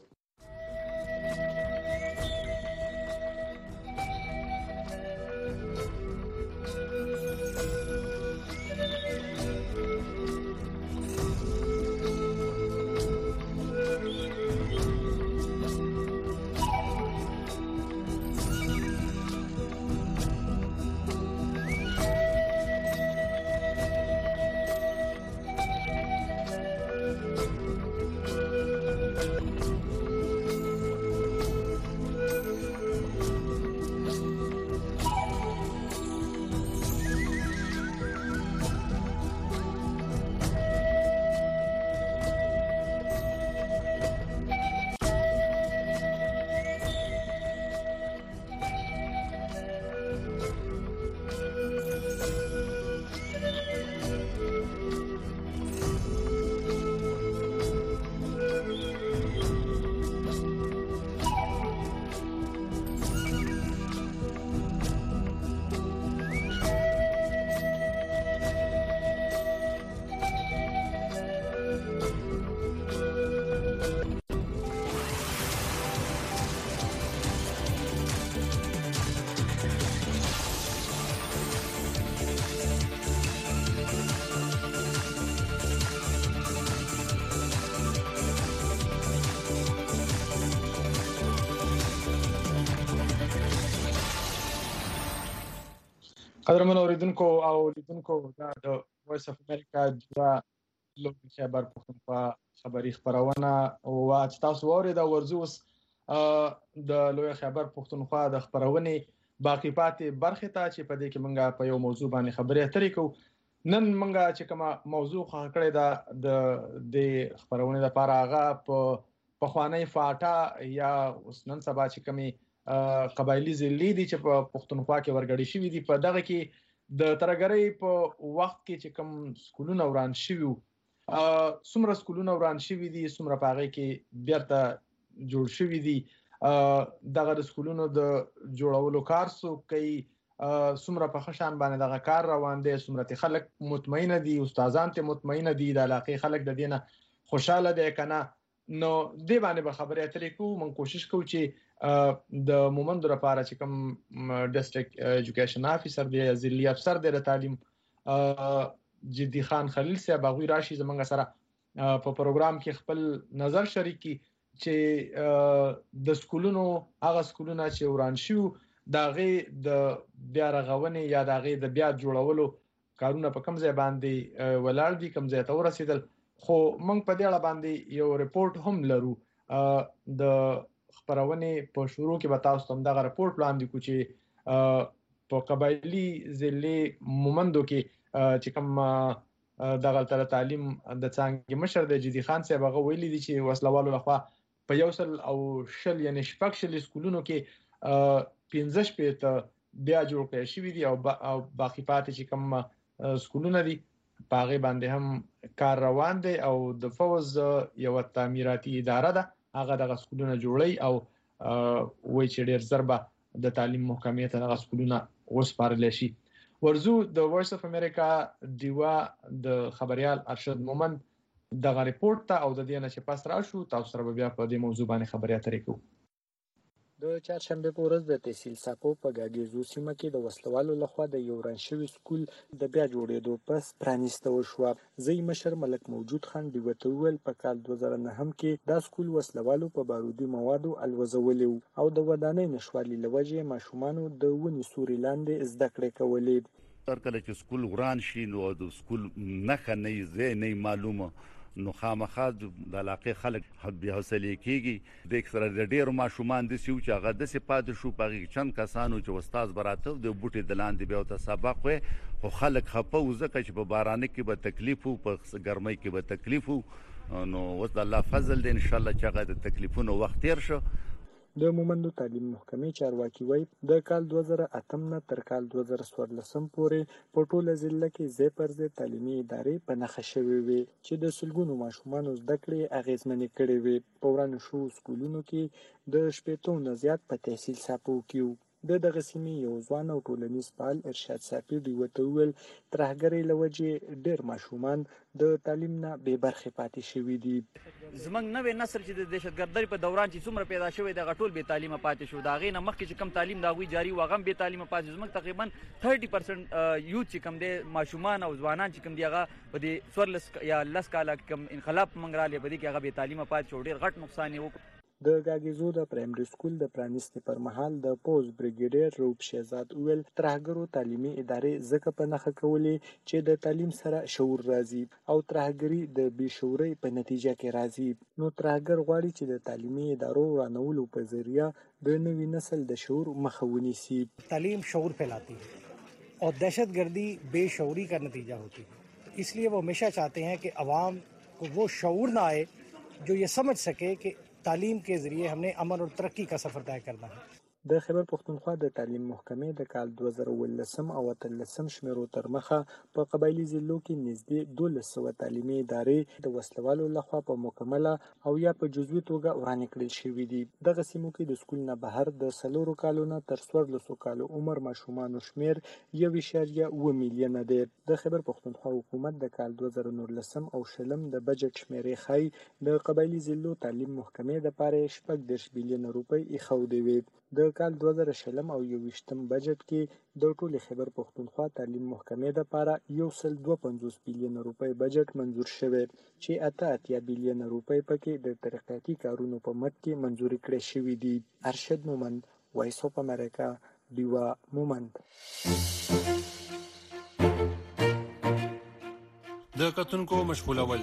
قدرمن اوریدونکو او لیدونکو دا د وایس اف امریکا د لوی خبر پښتونخوا خبری خبرونه او تاسو اورئ دا ورزوس د لوی خبر پښتونخوا د خبرونه باقی پاتې برخه ته چې په دې کې مونږه په یو موضوع باندې خبرې اترې کوو نن مونږه چې کومه موضوع خکړې ده د خبرونه لپاره هغه په خوانی فاټا یا نن سبا چې کومي قبایلی ضلعې دي چې په پښتونخوا کې ورګړې شوې دي په دغه کې د ترګرۍ په وخت کې چې کوم سکولونه وران شوي څومره سکولونه وران شوي دي څومره په هغه کې بیرته جوړ شوي دي دغه د سکولونو د جوړولو کار سو کوي څومره په خشان باندې دغه کار روان دي څومره خلک مطمئن دي استادان ته مطمئن دي د علاقې خلک د دینه خوشاله دي کنه نو دې باندې به خبرې اترې کوو مونږ کوشش کوو چې د مومند لپاره چې کوم ډیسټریکټ ایجوکیشن افیسر دی ضلعي افسر دی د تعلیم جدي خان خلیل صاحب هغه راشي زمونږ سره په پروګرام کې خپل نظر شریکي چې د سکولونو هغه سکولونه چې وران شو داغه د بیا رغونې یا داغه د بیا جوړولو کارونه په کوم ځای باندې ولاړ دي کوم ځای ته ورسېدل خو موږ په دې اړه باندې یو ریپورت هم لرو د خبرونه په شروع کې به تاسو ته دغه ریپورت وړاندې کوو چې په قبایلی ضلع مومندو کې چې کوم دغه تر تعلیم د څنګه مشر د جدي خان صاحب هغه ویلي دي چې وسلوالو لخوا په یو سل او شل یعنی شپږ شل سکولونو کې 15 پېته بیا جوړ کړی شوی دي او باقی پاتې چې کوم سکولونه دي پاغه باندې هم کار روان دی او د فوز یو تعمیراتي اداره ده هغه د سکولونو جوړي او وای چې ډیر ضربه د تعلیم محکمې ته د سکولونو وسپارل شي ورزو د وایس اف امریکا دیوا د خبريال ارشد مومند دغه ریپورت ته او د دې نه چې پاس راشو تاسو سره بیا په دې موضوع باندې خبرې اترې کوو د چهارشنبه په ورځ د تحصیل ساپو په ګاګیزو سیمه کې د وسلوالو لخوا د یو وران شوي سکول د بیا جوړېدو پس پرانیسته وشوه زی مشر ملک موجود خان دی وتول په کال 2009 کې دا سکول وسلوالو په بارودي موادو الوزولي او د ودانۍ نشوالي لوجه ماشومانو د ونی سوري لاندې زده کړې کولې تر کله چې سکول وران شي نو د سکول نه نه معلومه نو خامخا د علاقې خلک بیا حوصله کیږي د اکثر د ډیر ماشومان د سیو چې هغه د سپاد شو پغې چند کسانو چې استاد براته د بوټي دلاندې بیا ته سبق وي خو خلک خپه وزکه چې په باران کې به تکلیف او په ګرمۍ کې به تکلیف نو وس الله فضل دې ان شاء الله چې هغه د تکلیفونو وخت تیر شو د مومندو تعلیم محکمې چارواکي وایي د کال 2008 نه تر کال 2014 پورې په ټوله ضلع کې ځای پر ځای تعلیمي ادارې په نښه شوې وي چې د سلګونو ماشومانو زده کړې اغیزمنې کړې وي په ورانو شو سکولونو کې د شپېتو نه زیات په تحصیل ساپو کې دغه سیمې یو ځوان او ټولنیز فعال ارشاد صافي دی وتول ترهګرۍ لوجه ډېر ماشومان د تعلیم نه بې برخې پاتې شوي دي زمنګ نوې نسل چې د دهشتګردۍ په دوران چې څومره پیدا شوی د غټول به تعلیمه پاتې شو دا غینه مخکې چې کم تعلیم دا غوي جاری وغم به تعلیمه پاتې زمنګ تقریبا 30% یوث چې کم دي ماشومان او ځوانان چې کم دی هغه په دې سورلس یا لس کاله کم انقلاب منګراله په دې کې هغه به تعلیمه پاتې شو ډیر غټ نقصان یې د ګاګیزو د پرایمري سکول د پرانیستي پر مهال د پوز بریګیډیر روپ شهزاد ویل ترهګرو تعلیمي ادارې زکه په نخښه کولې چې د تعلیم سره شعور راځي او ترهګری د بشوري په نتیجه کې راځي نو ترهګر غواړي چې د تعلیمي ادارو رانولو په ذریعہ د نوي نسل د شعور مخه ونیسي تعلیم شعور फैलाती है और दहशतगर्दी बेशऊरी का नतीजा होती है इसलिए वो हमेशा चाहते हैं कि आवाम को वो शऊर ना आए जो ये समझ सके कि تعلیم के जरिए हमने अमन और तरक्की का सफर तय करना है د خیبر پښتونخوا د تعلیم محکمې د کال 2013 او 13 شمیرو تر مخه په قبایلی ضلعو کې نږدې 1200 تعلیمي ادارې د وسلوالو لخوا په مکمله او یا په جزوي توګه وران کړل شوې دي دغه سیمو کې د سکول نه بهر د 4 کالونو تر 14 کالو عمر ماشومان شمیر 1.1 میلیون دی د خیبر پښتونخوا حکومت د کال 2019 او شلم د بجټ شمیرې خای د قبایلی ضلعو تعلیم محکمې د پاره 14 بلیون روپۍ ایښودې وي د کال 2020 او 21 بجټ کې د ټولي خیبر پښتونخوا تعلیم محکمې د پاره 1.25 بلیون روپۍ بجټ منزور شوی چې 88 بلیون روپۍ پکې د ترقیاتي کارونو په مټ کې منزوري کړې شوې دي ارشد مومند وایس اف امریکا دیوا مومند د کتونکو مشغولول.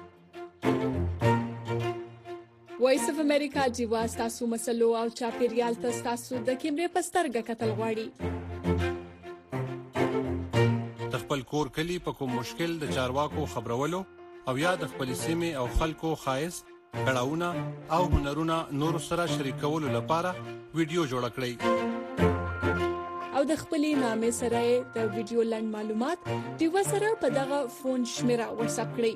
وایس اف امریکا جیوا تاسو مسلو او چاپیریال تاسو د کیمرې پسترګه کتل غواړي. د خپل کور کلی په کوم مشکل د چارواکو خبرولو او یا د خپل سیمه او خلکو خاص کړهونه او هنرونه نور سره شریکولو لپاره ویډیو جوړ کړئ. او د خپلې نامې سره د ویډیو لنډ معلومات دیو سره په دغه فون شمیره واتس اپ کړئ.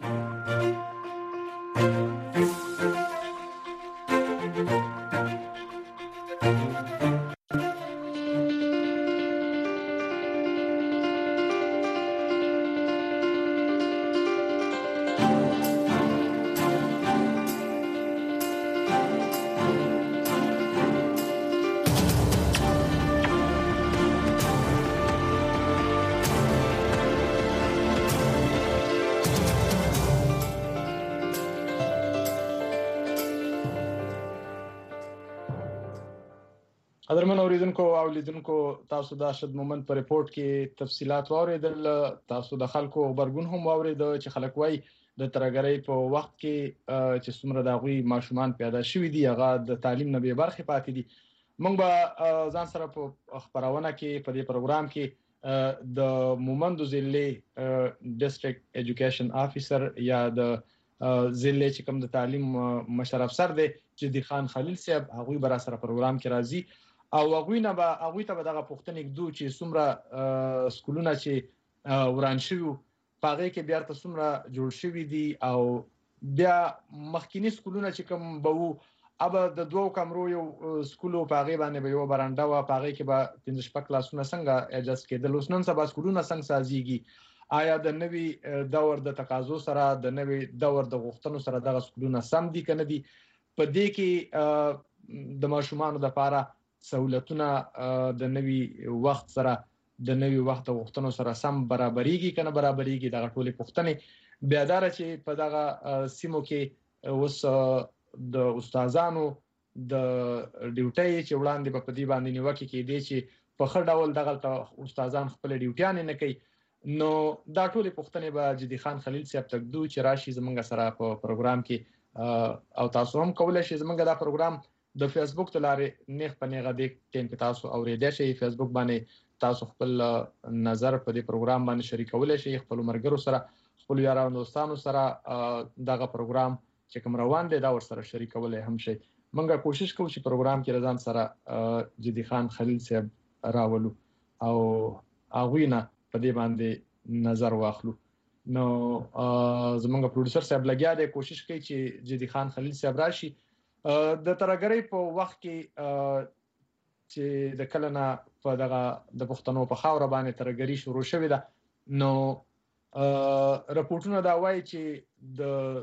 قدرمن اوریدونکو او لیدونکو تاسو د شد مومنت په ریپورت کې تفصيلات واوریدل. تاسو د خلکو خبرګون هم واوریدل چې خلک وایي د ترګرۍ په وخت کې چې څومره د غوي ماشومان پیدا شوي دي هغه د تعلیم نه به برخه پاتې دي. موږ به ځان سره په خبرونه کې په دې پروګرام کې د مومند ضلع ډیسټریکټ ایجوکیشن افیسر یا د ضلع چې کوم د تعلیم مشر افسر دی جدي خان خلیل صاحب هغه به را سره پروګرام کې راځي او هغه ته دغه پښتنې کدو چې څومره سکولونه چې وران شوی پاره کې بیا تاسو څومره جوړ شوی دي او بیا مخکینی سکولونه چې کوم بوو اب د دوه کمرو یو سکولو پاره باندې به یو برانډه وا پاره کې به 15 کلاسونه څنګه اجازه کېدل اوس نن سبا سکولونه څنګه سازيږي آیا د نوي دور د تقاضو سره د نوي دور د غوښتنو سره دغه سکولونه سم دي کنه دي په دې کې د ماشومانو د لپاره سہولتونه د نوي وخت سره د نوي وخت غوښتنو سره سم برابرېږي کنه برابرېږي دغه ټولې پوښتنې بیا دار چې په دغه سیمو کې اوس د استادانو د ډیوټي چې وړاندې په دې باندې نیوکه کې دي چې په خړ ډول دغه استادان خپل ډیوټیان نه کوي نو دا ټولې پوښتنې به جدي خان خلیل صاحب تکدو چې راشي زمونږ سره په پروګرام کې او تاسو هم کولای شئ زمونږ دا پروګرام د فیسبوک تلاره نیغ پنیغه د ټیم کې تاسو اوریدئ شئ فیسبوک باندې تاسو خپل نظر په دې پروګرام باندې شریکولای شئ خپل مرګرو سره خپل یارانو دوستانو سره دغه پروګرام چې کوم روان دی دا ور سره شریکولای هم شئ منګه کوشش کوو چې پروګرام کې رضان سره جدي خان خلیل صاحب راولو او اغوینه په دې باندې نظر واخلو نو زمونږ پروډوسر صاحب لګیا دی کوشش کوي چې جدي خان خلیل صاحب راشي د ترګری په وخت کې چې د کلنه په دغه د پښتنو په خاور باندې ترګری شروع شوې ده نو راپورټونه دا وایي چې د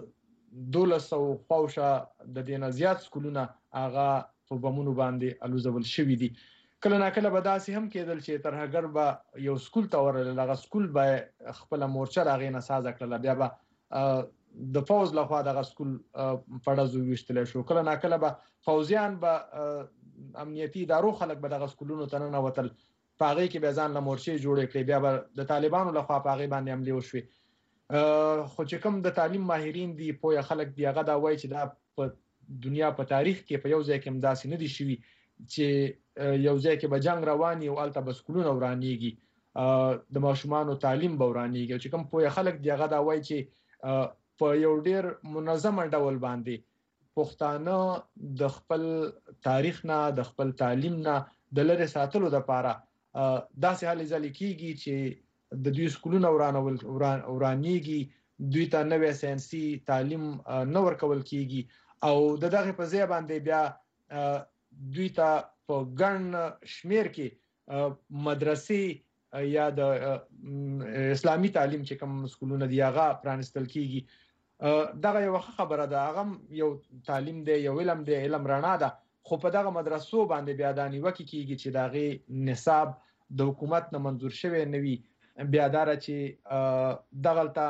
1200 پاوشه د دینه زیات سکولونه هغه په بمونو باندې الوزول شوې دي کله نه کله به داسې هم کېدل چې ترهګر به یو سکول ته ورل هغه سکول به خپل مورچه راغې نه ساز کړل بیا به د فوز لخوا دغه سکول پړځو وشتل شو کله نه کله به فوزیان به امنیتي ادارو خلک به دغه سکولونو ته نه وتل پاغي کې به ځان له مورچه جوړې کړې بیا به د طالبانو لخوا پاغي باندې عملي وشوي خو چې کوم د تعلیم ماهرین دی پوهه خلک دی هغه دا وایي چې دا په دنیا په تاریخ کې په یو ځای کې مداسي نه دي شوي چې یو ځای کې به جنگ رواني او الته بسکولونه ورانيږي د ماشومانو تعلیم به ورانيږي چې کوم پوهه خلک دی هغه دا وایي چې په یو ډیر منظم ډول باندې پښتانه د خپل تاریخ نه د خپل تعلیم نه د لری ساتلو لپاره داسې حالې ځل کېږي چې د دوی سکولونه ورانيږي دوی ته نوې ساينسي تعلیم نه ورکول کېږي او دغه په ځای باندې بیا دوی ته په ګڼ شمیر کې مدرسې یا د اسلامي تعلیم چې کوم سکولونه دی هغه پرانستل کیږي دغه یو خبره ده هغه یو تعلیم دی یو علم رڼا ده خو په دغه مدرسو باندې بیا د نیوکه کیږي چې دغه نصاب د حکومت نه منزور شوی نوي بیا دار چې دغلطه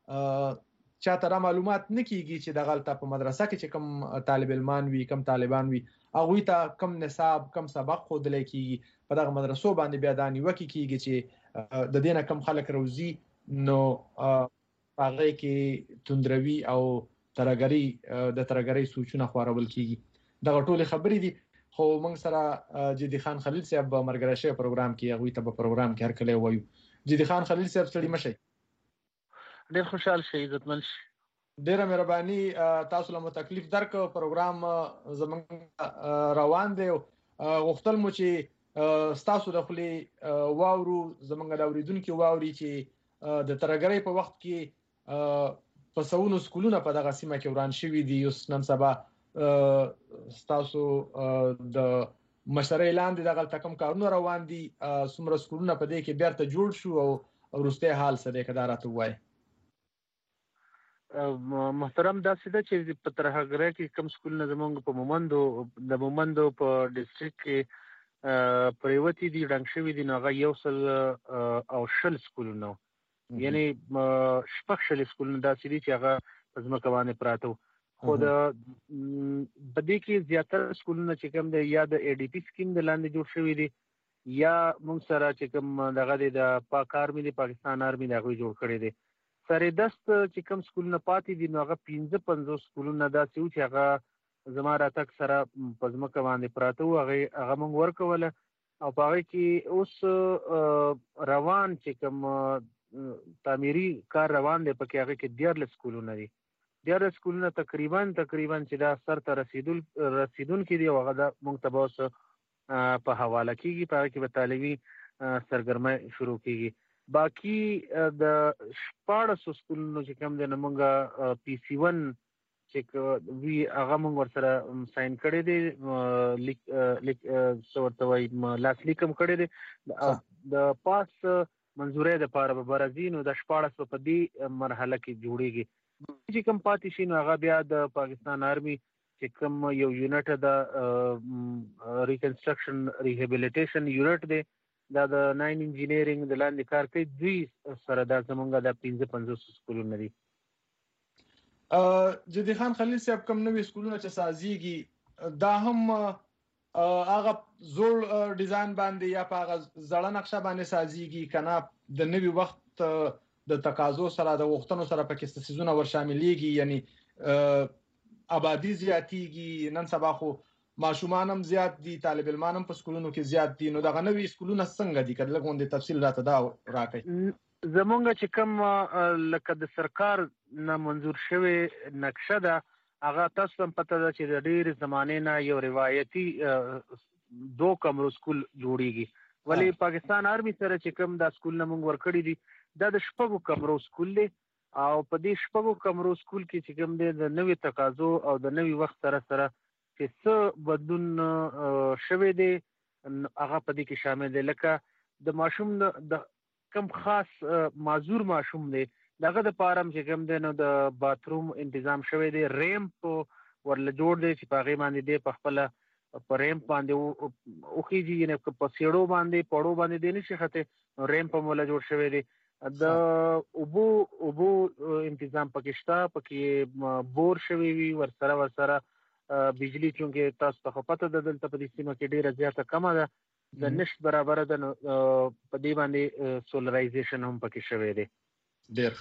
چاته معلومات نه کیږي چې دغلطه په مدرسه کې چې کوم طالب علمان وي کوم طالبان وي هغه ته کم نصاب کم سبق خود لکېږي په دغه مدرسو باندې بیا د نیوکه کیږي چې د دینه کم خلک روزي نو هغه کې توندروي او ترګری سوچونه خورول کیږي دا ټول خبرې دي خو موږ سره جدي خان خلیل صاحب مرګرا شي پروګرام کې هغه ته په پروګرام کې هر کله وایو جدي خان خلیل صاحب ستړي مشي ډېر خوشحال شي عزتمن شي ډېر مهرباني تاسو له تکلیف درک پروګرام زمونږ روان دی غوښتل مو چې تاسو د خپل واورو زمونږ د اوریدونکو واوري چې د ترګری په وخت کې په سونو سکولونه په دغه سیمه کې وران شوي دي اوس نن سبا تاسو د مشرۍ لاندې دغه تکم کارونه روان دي څومره سکولونه په دې کې بیرته جوړ شو او ورسته حال څه دی کدارته وای محترم دا سیده چې په ترهګره کې کم سکولونه زمونږ په مومندو په ډیسټریکټ کې پریوتی دي ډنګ شوی دي نو یو سل او شل سکولونه یعنی شپږ سکولونه دا سړي چې هغه زموږ باندې پراته خو د بدی کې زیاتره سکولونه چې کوم د یا د ای ډی پی سکیم د لاندې جوړ شوی دي یا موږ سره چې کوم دغه د پاک آرمي د پاکستان آرمي دغه جوړ کړی دي سره دست چې کوم سکولونه پاتې دي نو هغه 15 سکولونه دا چې هغه زما راتک سره په ځمکه باندې پراته و هغه موږ ورکول او په هغه کې اوس روان چې کوم تعمیري کار روان دی پکې هغه کې 14 سکولونه دي 14 سکولونه تقریبا چې دا سر ته رسیدون کې دی او هغه د موږ ته اوس په حواله کیږي په هغه کې به تعلیمي سرګرمي شروع کیږي باقی د 14 سکولونو چې کوم د موږ پی سی 1 چې وی هغه موږ ورسره ساين کړی دی لیک څورته وای لاس لیکم کړی دی د پاس منزورې د پاره به برازینو د 14 په دې مرحله کې جوړیږي چې کوم پاتې شي نو هغه بیا د پاکستان آرمي چې کوم یو یونټ د ریکنسټرکشن ریهابیلیټیشن یونټ دی دا د 9 انجینیرینګ د لاندې کار کوي دوی سره دا زمونږ د 15 سکولونه دي جدي خان خلیل صاحب کوم نوې سکولونه چې سازيږي دا هم هغه زوړ ډیزاین باندې یا په هغه زړه نقشه باندې سازيږي کنه د نوې وخت د تقاضو سره د وختونو سره پکې سيزونه ور شاملېږي یعنی آبادی زیاتېږي نن سبا خو ماشومان هم زیات دي طالب علمان هم په سکولونو کې زیات دي نو دغه نوې سکولونه څنګه دي کله کوم د تفصیل راته دا راکړي زمونږ چې کوم لکه د سرکار نه منزور شوی نقشه ده هغه تاسو هم پته ده چې د ډېر زمانه نه یو روایتي 2 کمرو سکول جوړیږي ولی پاکستان آرمي سره چې کوم دا سکول نه موږ ورکړی دي دا د 6 کمرو سکول دی او په دې 6 کمرو سکول کې چې کوم دی د نوې تقاضو او د نوې وخت سره چې څه بدلون شوی دی هغه په دې کې شامل دی لکه د ماشوم د کم خاص معذور ماشوم دی دغه د پارم چې کوم دی نو د باتروم تنظیم شوی دی ریمپ ورل جوړ دی چې په غي باندې دی په خپل په ریمپ باندې او خيږي نه په سیړو باندې پړو باندې دی نشي خته ریمپ مولا جوړ شوی دی د اوبو تنظیم پکشتا پکې بور شوی وي ورسره بجلی چونکه تاسو ته پته ده دلته په دې سیمه کې ډیره زیاته کمه ده د نشت برابر ده په دې باندې سولرایزیشن هم پکې شوی دی ډیر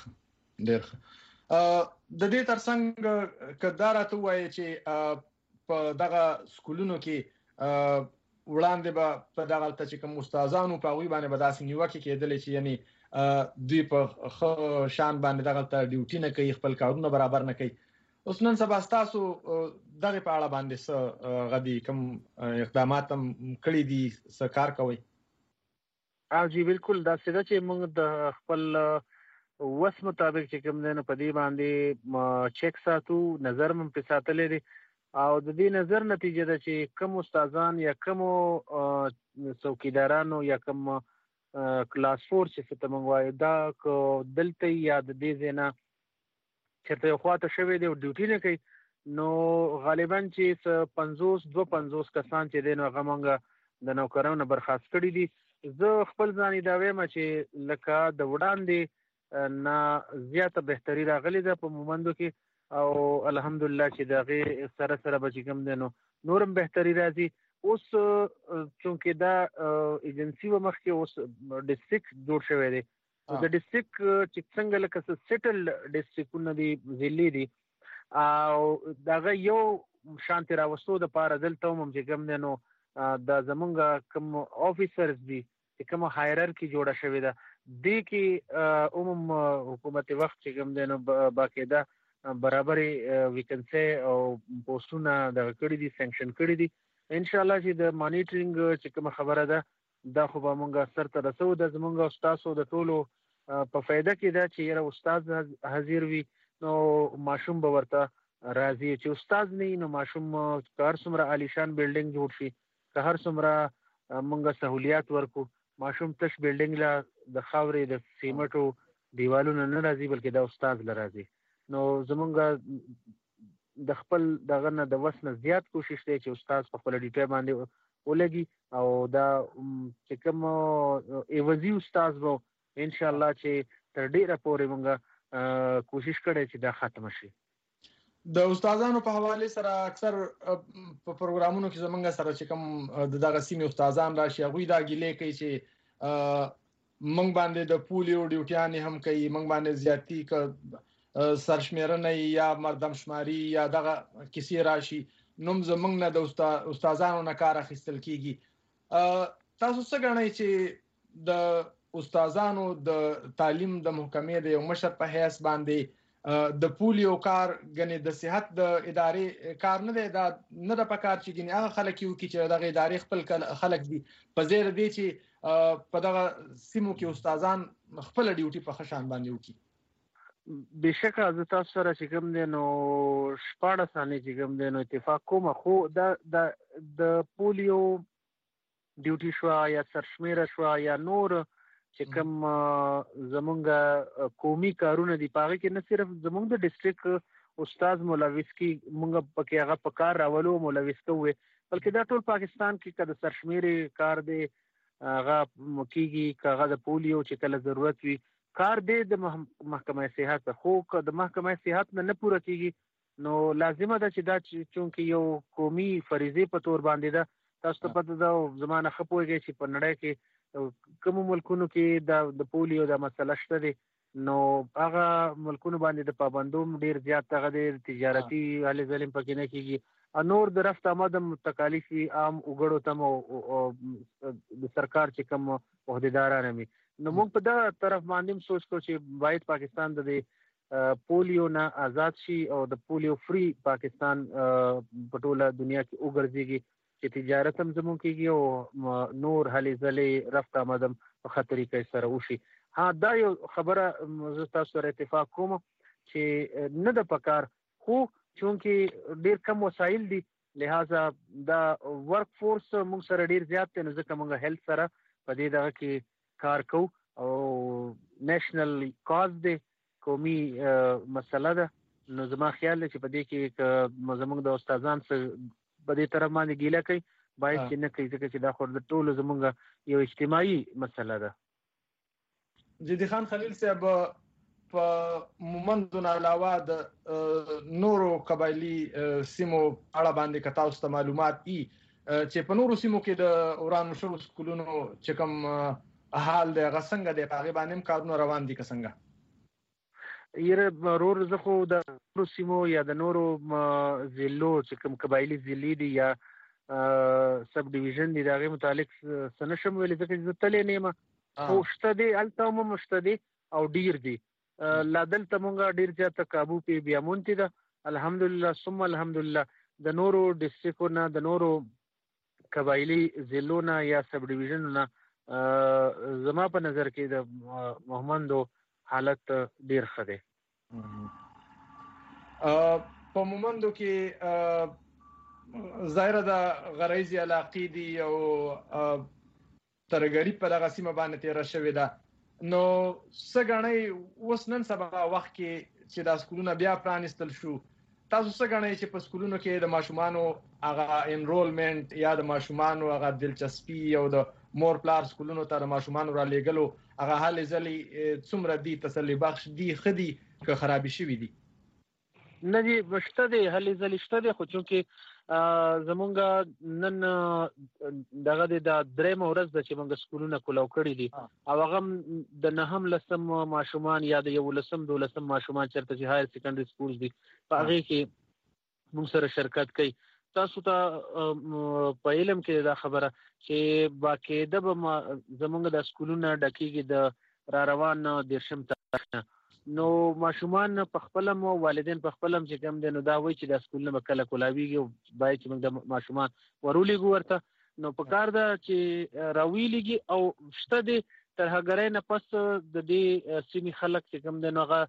د دې ترڅنګ کدارته وایي چې په دغه سکولونو کې وړاندې به په دغه تل چې کوم استادانو په وی باندې بداسې نیوکه کېدل چې یعنی دوی په شان باندې دغه ته ډیوټي نه کوي خپل کارونه برابر نه کوي اوس نن سبا تاسو دغه په اړه باندې غدي کوم اقدامات هم کړی دي څه کار کوي جی بالکل دا څه چې موږ د خپل وس مطابق چې کوم نه په دې باندې چیک ساتو نظر هم په ساتلې دي او د دې نظر نتیجه ده چې کوم استادان یا کوم څوکیدارانو یا کوم کلاس 4 چې څه تمنګ وای دا کو دلته یا د دې زینا چې ته خواته شوی دی ډیوټي نه کوي نو غالبا چې 52 کسان چې دین هغه مونږ د نوکرانو برخاست کړي دي زه خپل ځاني دا وایم چې لکه د وړاندې نه زیاته بهتري راغلي ده په مومندو کې او الحمدلله چې دغه سره به چې کوم دنو نورم بهتري راځي اوس چونکه دا ایجنسی و مخکې اوس ډیسټریکټ جوړ شوی دی د ډیسټریکټ چې څنګه لکه سیټل ډیسټریکټونه دي ضلعي دي او دغه یو شانتي راوستو د پاره دلته هم چې کوم دی نو د زمونږ کوم افیسرز دي چې کوم هایرارکی جوړه شوې ده د کې حکومت وخت چې کوم دی نو باقاعده برابرې ویکنسي او پوسټونه د کړي دي سانکشن کړي دي ان شاء الله چې د مانیټرینګ چې کوم خبره ده دا خو به مونږ سره ته رسو د زمونږ استادو د ټولو په فائدہ کې دا چې یو استاد حاضر وي نو ماشوم به ورته راځي چې استاد نه نو ماشوم کار څومره عالیشان بلډینګ جوړ شي که هر څومره مونږ سہولیات ورکو ماشوم تش بلډینګ لا د خاورې د سیمټو دیوالونو نه راځي بلکې دا استاد لراځي نو زمونږ د خپل دغه نه د وسنه زیات کوشش دی چې استاد په خپل ډیټا باندې ولګي او دا چې کوم ایوازي استاد وو ان شاء الله چې تر ډیره پورې مونږ کوشش کړی چې دا ختم شي د استادانو په حواله سره اکثر په پروګرامونو کې زمونږ سره چې کوم دغه سیمه استادان راشي غوي دا ګیلې کوي چې مونږ باندې د پولیو ډیوټیان هم کوي مونږ باندې زیاتی ک سرشمیرنه یا مردم شماري یا دغه کیسې راشي نوم زمونږ نه د استادانو نه کار اخیستل کیږي تاسو څه غواړئ چې د استادانو د تعلیم د محکمې د یو مشر په حیث باندې د پولیو کار غني د صحت د ادارې کار نه دی دا نه د پکار چې غني هغه خلک یو چې دغه ادارې خپل خلک دي په زیر دي چې په دغه سیمو کې استادان خپل ډیوټي په خشان باندې وکړي بشکه از تاسو سره چې کوم دی نو شپاړه ثانیې چې کوم دی نو اتفاق کوم خو د پولیو ډیوټي شو یا سرشمیره شو یا نور چې کوم زمونږ قومي کارونه دي پاره کې نه صرف زمونږ د ډیسټریکټ استاد مولوی کی مونږ پکې هغه پکار راولو مولوی کوي بلکې دا ټول پاکستان کې کده سرشمیره کار دی هغه مکیږي کاغه د پولیو چې کله ضرورت وي کار دی د محکمه صحت خو که د محکمه صحت نه پوره کیږي نو لازمه ده چې دا چونکه یو قومي فریضه په تور باندې ده تاسو ته پته ده زمانه خپويږي چې په نړۍ کې کوم ملکونو کې د پولیو د مسله شته دي نو هغه ملکونو باندې د پابندوم ډیر زیات هغه د تجارتي حل ظلم پکې نه کیږي نور د رفت آمدم تکالیف عام وګړو تم او د سرکار چې کوم عہدیداران مي نو موږ په دا طرف باندې سوچ کو چې باید پاکستان د پولیو نه آزاد شي او د پولیو فری پاکستان په ټوله دنیا کې وګرځيږي چې تجارت هم زموږ کېږي او نور هلې ځلې رفت آمدم په خطرې کې سره وشي ها دا یو خبره زه تاسو سره اتفاق کوم چې نه د پکار خو چونکه ډیر کم وسایل دي لہذا دا ورک فورس موږ سره ډیر زیات دی نو ځکه موږ هیلث سره په دې دغه کې کار کو او نېشنل کاز دی قومي مسله ده نو زما خیال دی چې په دې کې زموږ د استادان سره په دې طرف باندې ګیله کوي باید چې نه کوي ځکه چې دا خو د ټولو زموږ یو اجتماعي مسله ده جدي خان خلیل صاحب په مومندونو علاوه د نورو قبایلی سیمو اړه باندې کتاو ست معلومات چې په نورو سیمو کې د اورانو شروع سکولونو چې کوم حال د غسنګ د پاغي باندې کارونه روان دي څنګه یره رور زخو د نورو سیمو یا د نورو ضلعو چې کوم قبایلی ضلع دي یا سب ډیویژن دي دغه متعلق سنشم ویل ځکه چې تلې نیمه او شته دي الته مو مشته دي او ډیر دي لادل تمونګه ډیر ځته قابو په بیا مونته ده الحمدلله ثم الحمدلله د نورو ډیسټریکټونو د نورو قبایلی ضلعونو یا سب ډیویژنونو زما په نظر کې د محمدو حالت ډیر ښه دی په مومندو کې ظاهر د غریزي علاقې دي او ترګری په دغه سیمه باندې تیر شوې ده نو څنګه وسنن سبا وخت کې چې د سکولونو بیا پرانستل شو تاسو څنګه چې په سکولونو کې د ماشومانو هغه انرولمنت یا د ماشومانو هغه دلچسپي او د مور پلار سکولونو ته د ماشومانو را لېګلو هغه حال ځلې څومره دي تسلی بخش دي خدي که خرابې شوې دي نه دي مشته دي هلې زلشته دي خو چونکې زمونږ نن دغه د درېم ورځ د چې موږ سکولونه کولو کړی دي او هغه د نهم لسم ماشومان یا د 11 ماشومان چرته چې هایر سیکنډري سکولز دي په هغه کې موږ سره شرکت کوي. تاسو ته په علم کې دا خبره چې باقاعده به زمونږ د سکولونه ډکیږي د را روان 10 تاریخ نو ماشومان په خپل مو والدین په خپل چې کوم دي نو دا وایي چې د سکولونه مکله کولاویږي او باید چې موږ د ماشومان ورولېږو ورته نو په کار ده چې راویلېږي او شته دي ترهګرۍ نه پس د دې سیمې خلک چې کوم دي نو هغه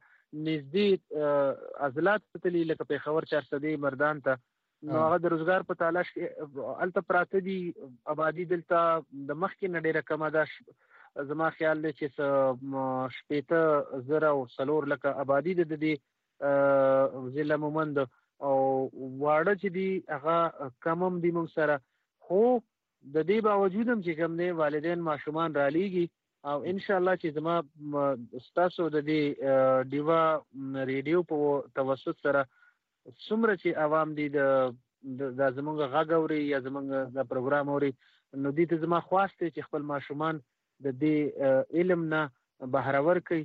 نږدې عضلات تللي لکه پېښور چارسدي مردان ته نو هغه د روزګار په تلاش کې هلته پراته دي آبادي دلته د مخکې نه ډېره کمه ده. زما خیال دی چې 80,000 او 4 لکه آبادي د دې ضلع مومند او واړه چې دي هغه کم هم دي موږ سره خو د دې باوجود هم چې کوم دی والدین ماشومان رالیږي او ان شاء الله چې زما ستاسو د دې ډیوا ریډیو په توسط سره څومره چې عوام دي د زمونږ غږ اوري یا زمونږ د پروګرام اوري نو دې ته زما خواست دی چې خپل ماشومان د دې علم نه بهرور کوي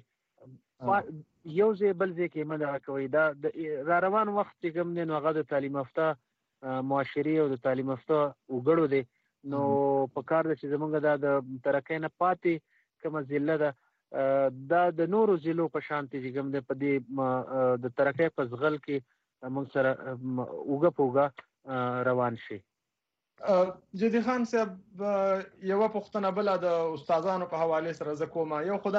یو ځای بل ځای کې مدعا کوي. دا د را روان وخت چې کوم دی نو هغه د تعلیم یافته معاشري او د تعلیم یافته وګړو دی نو په کار ده چې زمونږ دا د ترقۍ نه پاتې کومه ضلع ده دا د نورو ضلعو په شان چې کوم دی په دې د ترقۍ په ځغل کې موږ سره اوږه په اوږه روان شي. جدي خان صاحب یو پوښتنه بل د استادانو په حواله سره زکوما یو خدا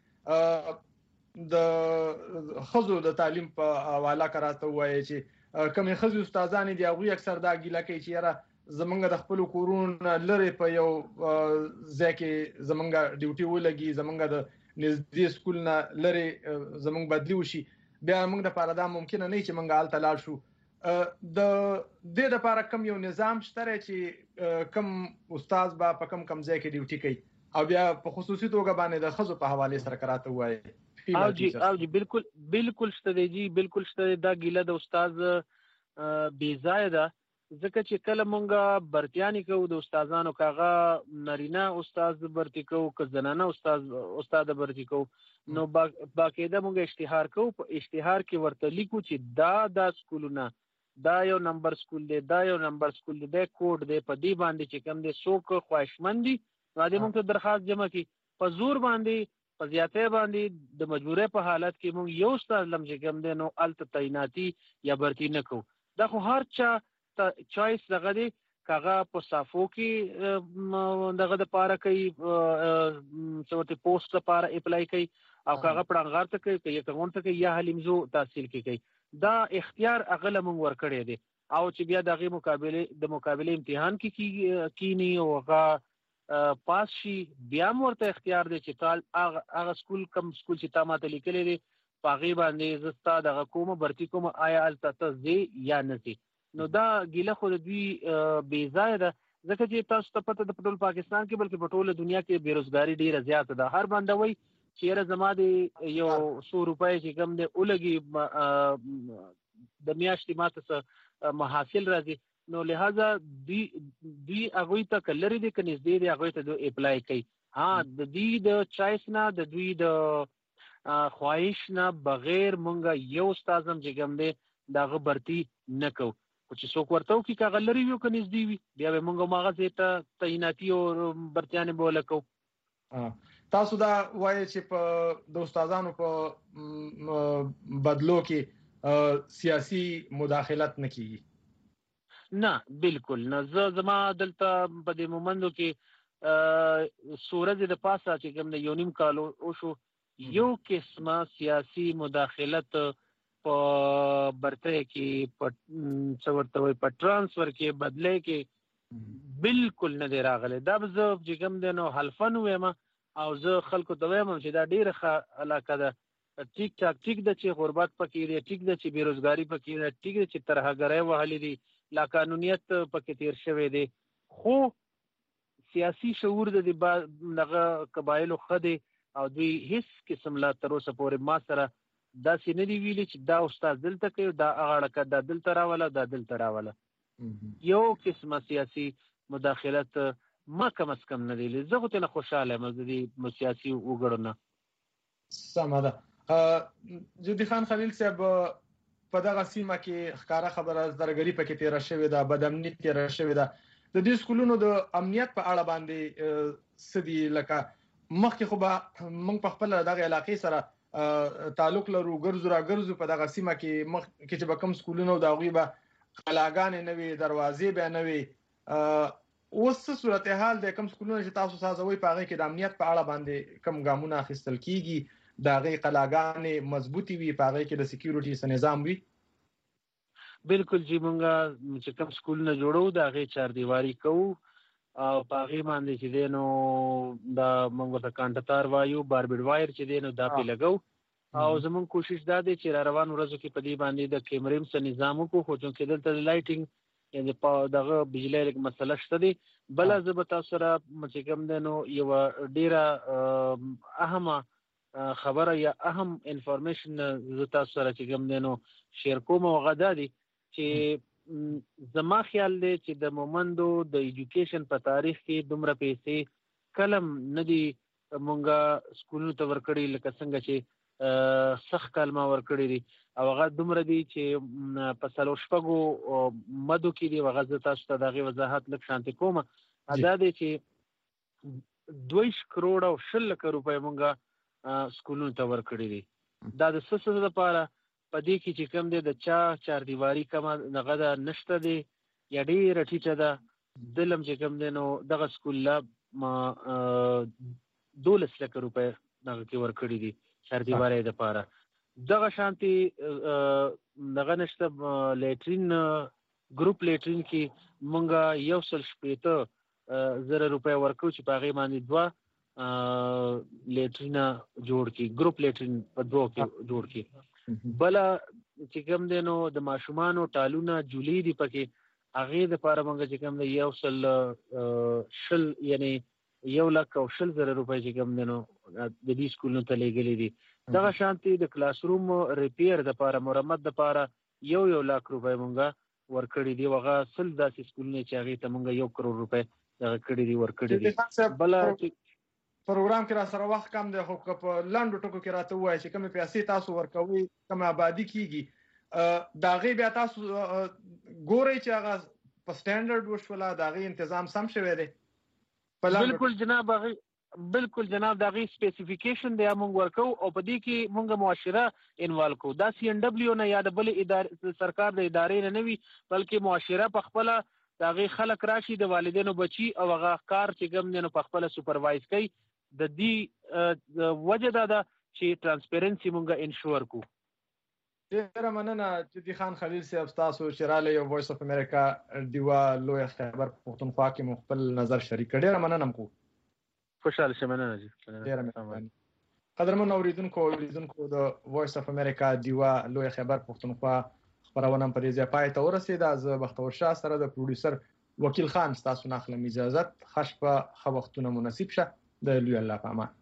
چې د خزو د تعلیم په حواله کراته وایي چې کومې خزو استادان دي هغه اکثر دا ګیله کوي چې یاره زمونږ د خپل کورونو لری په یو ځکه زمونږ ډیوټي ولګي زمونږ د نږدې سکول نه لری زمونږ بدلی وشي بیا موږ د پاره دا ممکن نه چې موږ حالت لاړ شو. د دې لپاره کوم یو نظام شته چې کوم استاد با په کوم ځای کې ډیوټي کوي او بیا په خصوصي توګه باندې د خزو په حواله سره کراته وایي او جی بالکل شته دی جی بالکل شته دا ګیله د استاد بی ځای ده ځکه چې کله مونږه برتیانی کوو د استادانو کاغه نارینه استاد برتی کوو که زنانه استاد برتی کوو نو باقاعده مونږ اشتهار کوو په اشتهار کې ورته لیکو چې دا سکولونه دا یو نمبر سکول دی دا یو نمبر سکول دی دا کوډ دی په دې باندې چې کوم دی څوک خواهشمند دي نو دې مونږ ته درخواست جمع کی په زور باندې په زیاتې باندې د مجبورۍ په حالت کې مونږ یو استاد لم چې کوم دی نو الته تعیناتی یا برتی نه کوو. دا خو هر چا چوایس دغه دی کاغه په صافو کې دغه د پاره کوي څورته پوسټ لپاره اپلای کوي او کاغه پړنګار ته کوي یا کوم ته کوي یا حلیمزو تحصیل کوي. دا اختیار اغله مونږ ورکړی دی او چې بیا دغه مقابله امتحان کې کینی او هغه پاس شي بیا ورته اختیار دی چې هغه سکول چې تا ماته لیکلی دی پاغي باندې زستا دغه کومه برتی کومه آیا الته زی یا نه نو دا ګیله خو د دوی بې ځای ده ځکه چې تاسو ته پته د ټول پاکستان کې بلکې په ټوله دنیا کې بیروزګاری ډیره زیاته ده. هر بنده وایي چې یاره زما د یو 100 روپۍ چې کوم دی ولګي د میاشتې ماته څه محاصل راځي نو لہذا دوی هغوی ته که لرې دي که نږدې دي هغوی ته دوی اپلای کوي. د دوی د چایس نه د دوی د خواهش نه بغیر مونږ یو استاد هم چې کوم دی دغه برتی نه کوو خو چې څوک ورته وکړي که هغه لرې وي او که نږدې وي بیا به مونږ هماغه ځای ته تعیناتي او برتیانې به ولګوو. تاسو دا وایي چې په د استادانو په بدلو کې سیاسي مداخلت نه کیږي؟ نه بالکل نه. زما دلته په دې مومندو کې سورج د پاسه چې کوم یو نیم کال وشو یو قسمه سیاسي مداخلت په برته کې په څورته وي په ترانسفر کې بدله کې بالکل نه دی راغلی. دا به زه چې کوم دی نو حلفن وایم او زه خلکو ته وایم چې دا ډیره ښه علاقه ده ټیک ټاک ټیک ده چې غربت پکې دی ټیک ده چې بیروزګاری پکې ده ټیک ده چې ترهګرۍ وهلې دي لا قانونیت پکې تیر شوی دی خو سیاسي شعور د دغه قبایلو ښه دی او دوی هیڅ قسم لا تر اوسه پورې ما سره دا سینې دی ویلي چې دا استاد دلته کوي دا اغاړه دا دلته راوله دا دلته راوله یو قسمه سیاسي مداخلت ما کم از کم نه دی زه خو ته خوشاله یم د دې سیاسي وګړو نه. سمه ده. جدي خان خلیل صاحب په دغه سیمه کې ښکارا خبره درګری پکې تیر شوې ده بدامنی تیر شوې ده د دې سکولونو د امنیت په اړه باندې سدي لکه مخکې خو به موږ په خپل دغه علاقې سره تعلق لرو ګرځو په دغه سیمه کې مخکې چې به کوم سکولونو د هغوی به قلاګانې نه وي دروازې به نه وي اوس صورتحال د کوم سکولونو چې تاسو سازوي په هغه کې د امنیت په اړه باندې کوم ګامونه اخیستل کیږي د هغې قلاګانې مضبوطې وي په هغې کې د سکیورټي نظام وي؟ بالکل چې مونږ چې کوم سکولونه جوړو د هغې چاردیواري کوو او په هغې باندې چې دی نو دا مونږ ورته کانټتار وایو باربیډ وایر چې دی نو دا پې لګو او زمونږ کوشش دا دی چې را روانو ورځو کې په دې باندې د کیمرې څه نظام وکړو خو چونکې دلته د لایټینګ یعنې په دغه بجلۍ لږ مسله شته دی. بله زه به تاسو سره چې کوم دی نو یوه ډېره اهمه خبره یا اهم انفارمیشن زه تاسو سره چې کوم دی نو شیر کوم او هغه دا دی چې زما خیال دی چې د مومندو د ایجوکیشن په تاریخ کې دومره پیسې کلم نه دي مونږه سکولونو ته ورکړي لکه څنګه چې سخت کلمه ورکړي دي او هغه دومره دي چې په څلور شپږو مدو کې دي هغه زه تاسو ته د هغې وضاحت لږ شانتې کومه دا دی چې 2 کروڑ او 20 لکه روپۍ مونږه سکولونو ته ورکړي دي. دا د څه لپاره په دې کې چې کوم دی د چاردیواري کومه دغه ده نشته دی یا ډېره ټیټه ده دلم چې کوم دی نو دغه سکول له 12 لکه روپۍ دغه کې ورکړي دي چاردیوارۍ دپاره. دغه شانتې دغه نشته لیټرین ګروپ لیټرین کې مونږه 180,000 روپۍ ورکوو چې په هغې باندې 2 لیټرینه جوړ کی ګروپ لیټرین په 2 کې جوړ کی. بله چې کوم دی نو د ماشومانو ټالونه جولې دي پکې هغې دپاره مونږ چې کوم دی 100 یعنې 1,20,000 روپۍ چې کوم دی نو د دې سکولونو ته لیږلي دي. دغه شانتې د کلاس روم ریپیر دپاره مرمت دپاره 1,00,000 روپۍ مونږه ورکړي دي. هغه 100 داسې سکولونه چې هغې ته مونږ 1 کروڑ روپۍ دغه کړي دي ورکړي دي. بله پروګرام کې را سره وخت کم دی خو که په لنډو ټکو کې راته ووایي چې کومې پیسې تاسو ورکوئ کومه آبادي کېږي د هغې بیا تاسو ګورئ چې هغه په سټینډرډ وشوله د هغې انتظام سم شوی دی؟ بالکل جناب بالکل جناب د هغې سپیسیفیکیشن دی مونږ ورکوو او په دې کې مونږ معاشره انوالو کوو. دا CNW نه یا د بلې سرکار د ادارې نه وي بلکې معاشره په خپله د هغې خلک راشي د والدینو بچي او هغه کار چې کوم دی نو په خپله سوپروایز کوي. د دې وجه دا ده چې ترانسپیرنسي مونږه انشور کو. ډېره مننه جدي خان خلیل صاحب تاسو چې راغلئ یو وایس اف امریکا ډیوه لویه خیبر پښتونخوا کې مو خپل نظر شریک کړ. ډېره مننه کوو. خوشحاله شه. مننه جی. ډېره مننه. قدرمن اوریدونکو د وایس اف امریکا ډیوه لویه خیبر پښتونخوا خبرونه په دې ځای پای ته ورسېده. زه بختور شاه سره د پروډوسر وکیل خان تاسو نه اخلم اجازه. ښه شپه ښه وختونه مناسب شه. د لوی الله په امان.